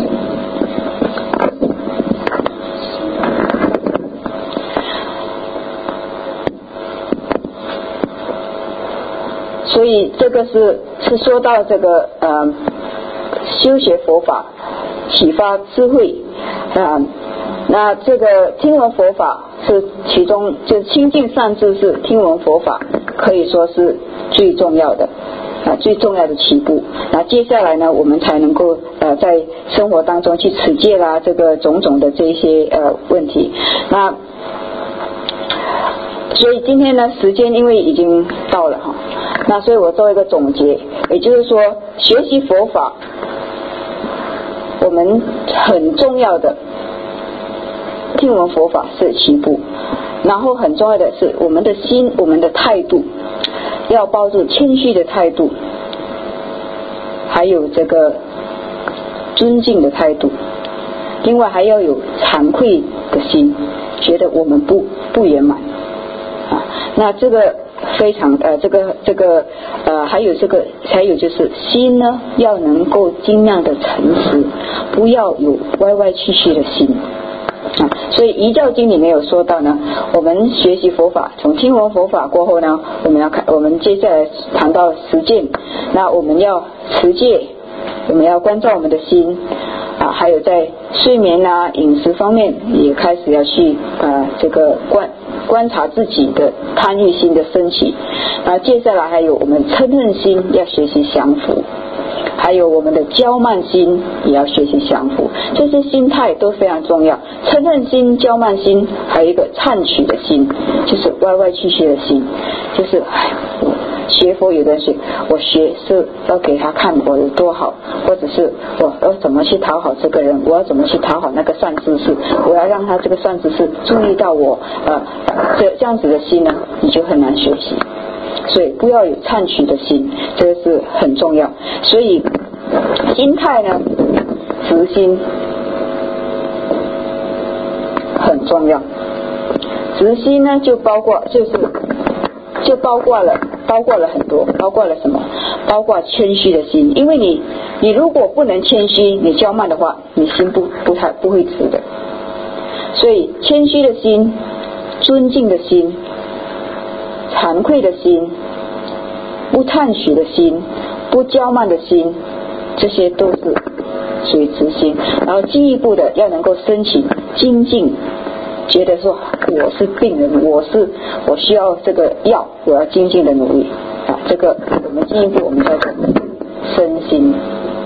所以这个是是说到这个呃修学佛法启发智慧啊、呃，那这个听闻佛法是其中，就亲近善知识听闻佛法可以说是最重要的啊最重要的起步。那接下来呢，我们才能够呃在生活当中去持戒啦，这个种种的这一些呃问题。那所以今天呢，时间因为已经到了哈，那所以我做一个总结，也就是说，学习佛法，我们很重要的听闻佛法是起步，然后很重要的是我们的心，我们的态度要抱着谦虚的态度，还有这个尊敬的态度，另外还要有惭愧的心，觉得我们不不圆满啊。那这个非常呃，这个这个呃，还有这个还有就是心呢，要能够尽量的诚实，不要有歪歪曲曲的心啊。所以《遗教经》里面有说到呢，我们学习佛法，从听闻佛法过后呢，我们要看，我们接下来谈到实践，那我们要持戒，我们要关照我们的心啊，还有在睡眠啊、饮食方面也开始要去呃这个观观察自己的贪欲心的升起。然后接下来还有我们嗔恨心要学习降服，还有我们的骄慢心也要学习降服，这些心态都非常重要。嗔恨心、骄慢心，还有一个忏取的心，就是歪歪曲曲的心，就是哎，学佛有的是我学是要给他看我有多好，或者是我要怎么去讨好这个人，我要怎么去讨好那个善知识，我要让他这个善知识注意到我，呃，这这样子的心呢，你就很难学习。所以不要有忏取的心，这个是很重要。所以心态呢，直心很重要。直心呢，就包括就是就包括了包括了很多，包括了什么？包括谦虚的心。因为你你如果不能谦虚，你骄慢的话，你心不不太不会直的。所以谦虚的心、尊敬的心、惭愧的心、不忏取的心、不骄慢的心，这些都是属于直心。然后进一步的要能够升起精进，觉得说我是病人，我是我需要这个药，我要精进的努力啊。这个我们进一步我们叫做身心。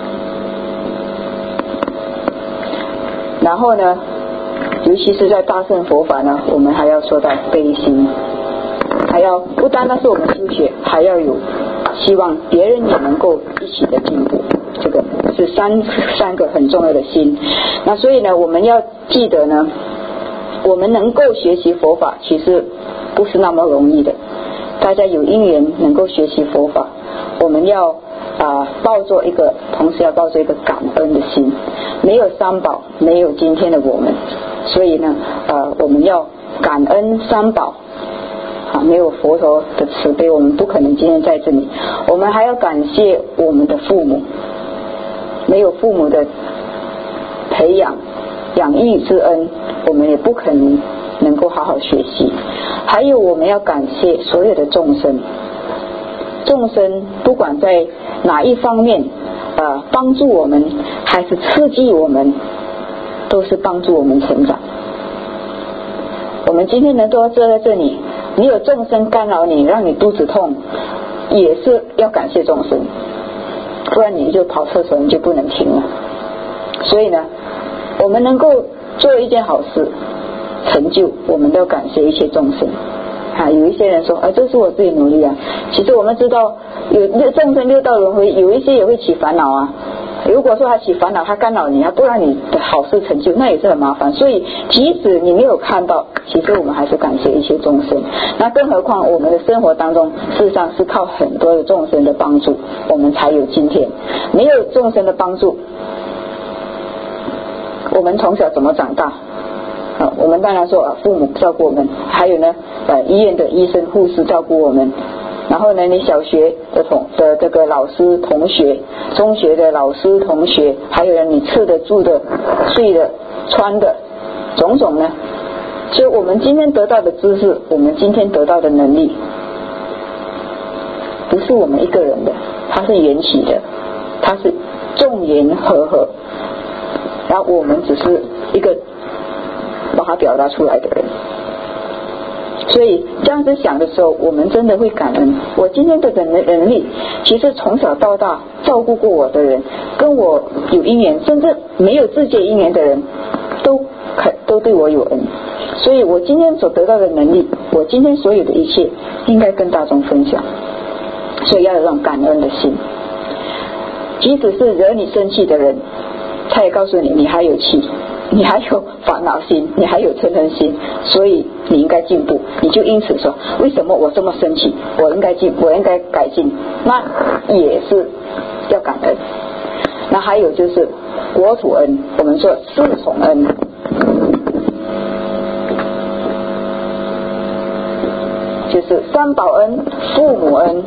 然后呢，尤其是在大乘佛法呢，我们还要说到悲心，还要不单单是我们修学，还要有希望别人也能够一起的进步，这个是三三个很重要的心。那所以呢，我们要记得呢，我们能够学习佛法其实不是那么容易的。大家有因缘能够学习佛法，我们要啊、呃、抱着一个，同时要抱着一个感恩的心。没有三宝，没有今天的我们，所以呢，呃，我们要感恩三宝。啊，没有佛陀的慈悲，我们不可能今天在这里。我们还要感谢我们的父母，没有父母的培养、养育之恩，我们也不可能能够好好学习。还有，我们要感谢所有的众生，众生不管在哪一方面，呃，帮助我们还是刺激我们，都是帮助我们成长。我们今天能够坐在这里，你有众生干扰你，让你肚子痛，也是要感谢众生，不然你就跑厕所你就不能停了。所以呢，我们能够做一件好事成就，我们都要感谢一切众生啊。有一些人说啊，这是我自己努力啊，其实我们知道有众生六道轮回，有一些也会起烦恼啊。如果说他起烦恼，他干扰你啊，不然你的好事成就，那也是很麻烦。所以即使你没有看到，其实我们还是感谢一切众生。那更何况我们的生活当中，事实上是靠很多的众生的帮助，我们才有今天。没有众生的帮助，我们从小怎么长大？啊，我们当然说啊，父母照顾我们，还有呢，呃，医院的医生、护士照顾我们。然后呢，你小学的同的这个老师同学，中学的老师同学，还有人你吃的住的睡的穿的种种呢，所以我们今天得到的知识，我们今天得到的能力，不是我们一个人的，它是缘起的，它是众缘和合，然后我们只是一个把它表达出来的人。 所以这样子想的时候，我们真的会感恩。我今天的能能力，其实从小到大照顾过我的人，跟我有因缘，甚至没有自界因缘的人，都都对我有恩。所以我今天所得到的能力，我今天所有的一切，应该跟大众分享。所以要有这种感恩的心。即使是惹你生气的人，他也告诉你，你还有气，你还有烦恼心，你还有嗔恨心，所以你应该进步。你就因此说，为什么我这么生气？我应该进，我应该改进，那也是要感恩。那还有就是国土恩，我们说四重恩，就是三宝恩、父母恩、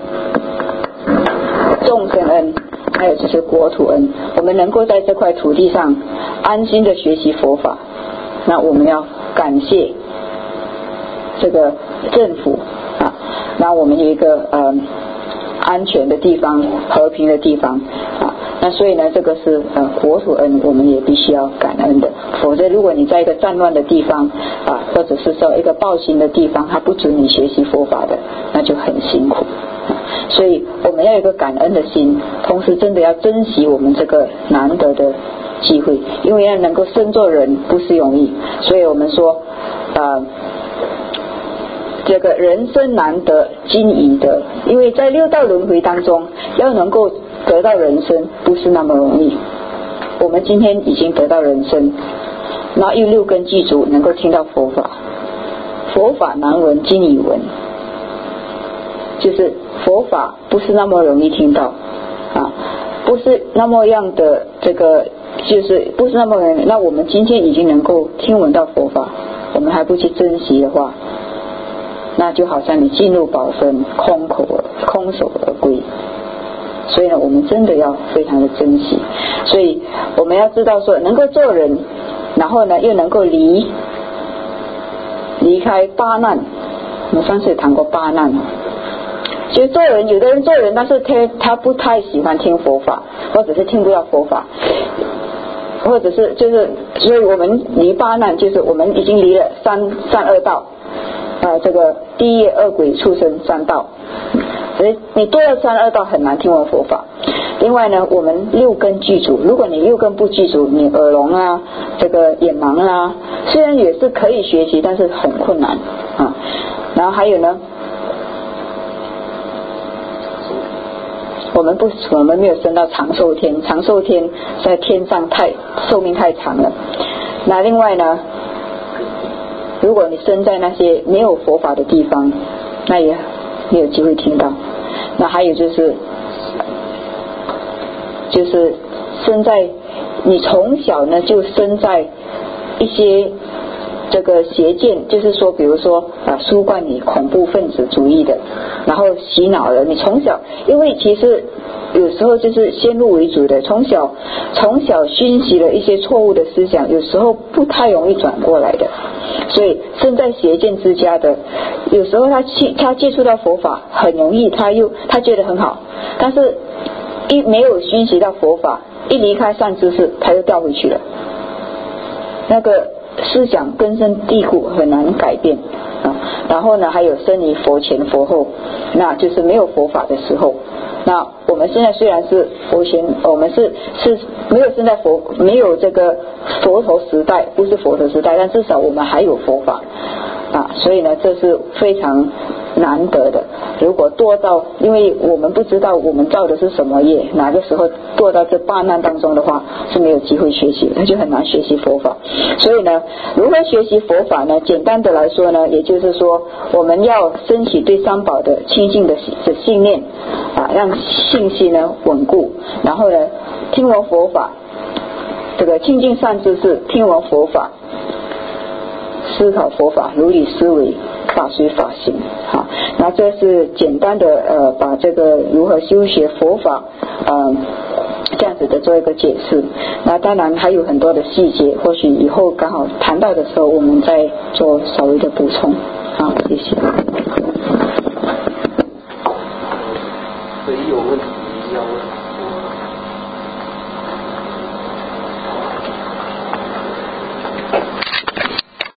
众生恩，还有就是国土恩。我们能够在这块土地上安心的学习佛法，那我们要感谢这个政府啊，那我们有一个呃安全的地方、和平的地方啊。那所以呢，这个是呃国土恩，我们也必须要感恩的。否则，如果你在一个战乱的地方啊，或者是说一个暴行的地方，它不准你学习佛法的，那就很辛苦。所以我们要有一个感恩的心，同时真的要珍惜我们这个难得的机会，因为要能够生做人不是容易。所以我们说呃这个人生难得今已得，因为在六道轮回当中，要能够得到人生不是那么容易。我们今天已经得到人生，然后又六根具足，能够听到佛法，佛法难闻今已闻，就是佛法不是那么容易听到啊，不是那么样的这个，就是不是那么容易。那我们今天已经能够听闻到佛法，我们还不去珍惜的话，那就好像你进入宝sơn，空口空手而归。所以呢，我们真的要非常的珍惜。所以我们要知道说，能够做人，然后呢又能够离离开八难。我们上次也谈过八难，其实做人，有的人做人，但是他他不太喜欢听佛法，或者是听不到佛法，或者是就是，所以我们离八难，就是我们已经离了三三恶道，呃，这个地狱、恶鬼、畜生三道。所以你多了三恶道，很难听闻佛法。另外呢，我们六根具足，如果你六根不具足，你耳聋啊，这个眼盲啊，虽然也是可以学习，但是很困难啊。然后还有呢，我们不，我们没有升到长寿天，长寿天在天上太寿命太长了。那另外呢，如果你生在那些没有佛法的地方，那也没有机会听到。那还有就是就是生在你从小呢就生在一些这个邪见，就是说比如说啊输灌你恐怖分子主义的，然后洗脑了你从小，因为其实有时候就是先入为主的，从小从小熏习了一些错误的思想，有时候不太容易转过来的。所以生在邪见之家的，有时候他他接触到佛法很容易，他又他觉得很好，但是一没有熏习到佛法，一离开善知识，他又掉回去了。那个思想根深蒂固，很难改变啊。然后呢，还有生于佛前佛后，那就是没有佛法的时候。那我们现在虽然是佛前，我们是是没有生在佛没有这个佛陀时代，不是佛陀时代，但至少我们还有佛法啊，所以呢，这是非常难得的。如果堕到，因为我们不知道我们造的是什么业，哪个时候堕到这八难当中的话，是没有机会学习，那就很难学习佛法。所以呢，如何学习佛法呢？简单的来说呢，也就是说，我们要升起对三宝的清净的的信念啊，让信心呢稳固，然后呢，听闻佛法，这个清净善知识，听闻佛法，思考佛法，如理思维，法随法行。好，那这是简单的呃，把这个如何修学佛法呃这样子的做一个解释。那当然还有很多的细节，或许以后刚好谈到的时候，我们再做稍微的补充。好，谢谢。 谁有问题要问？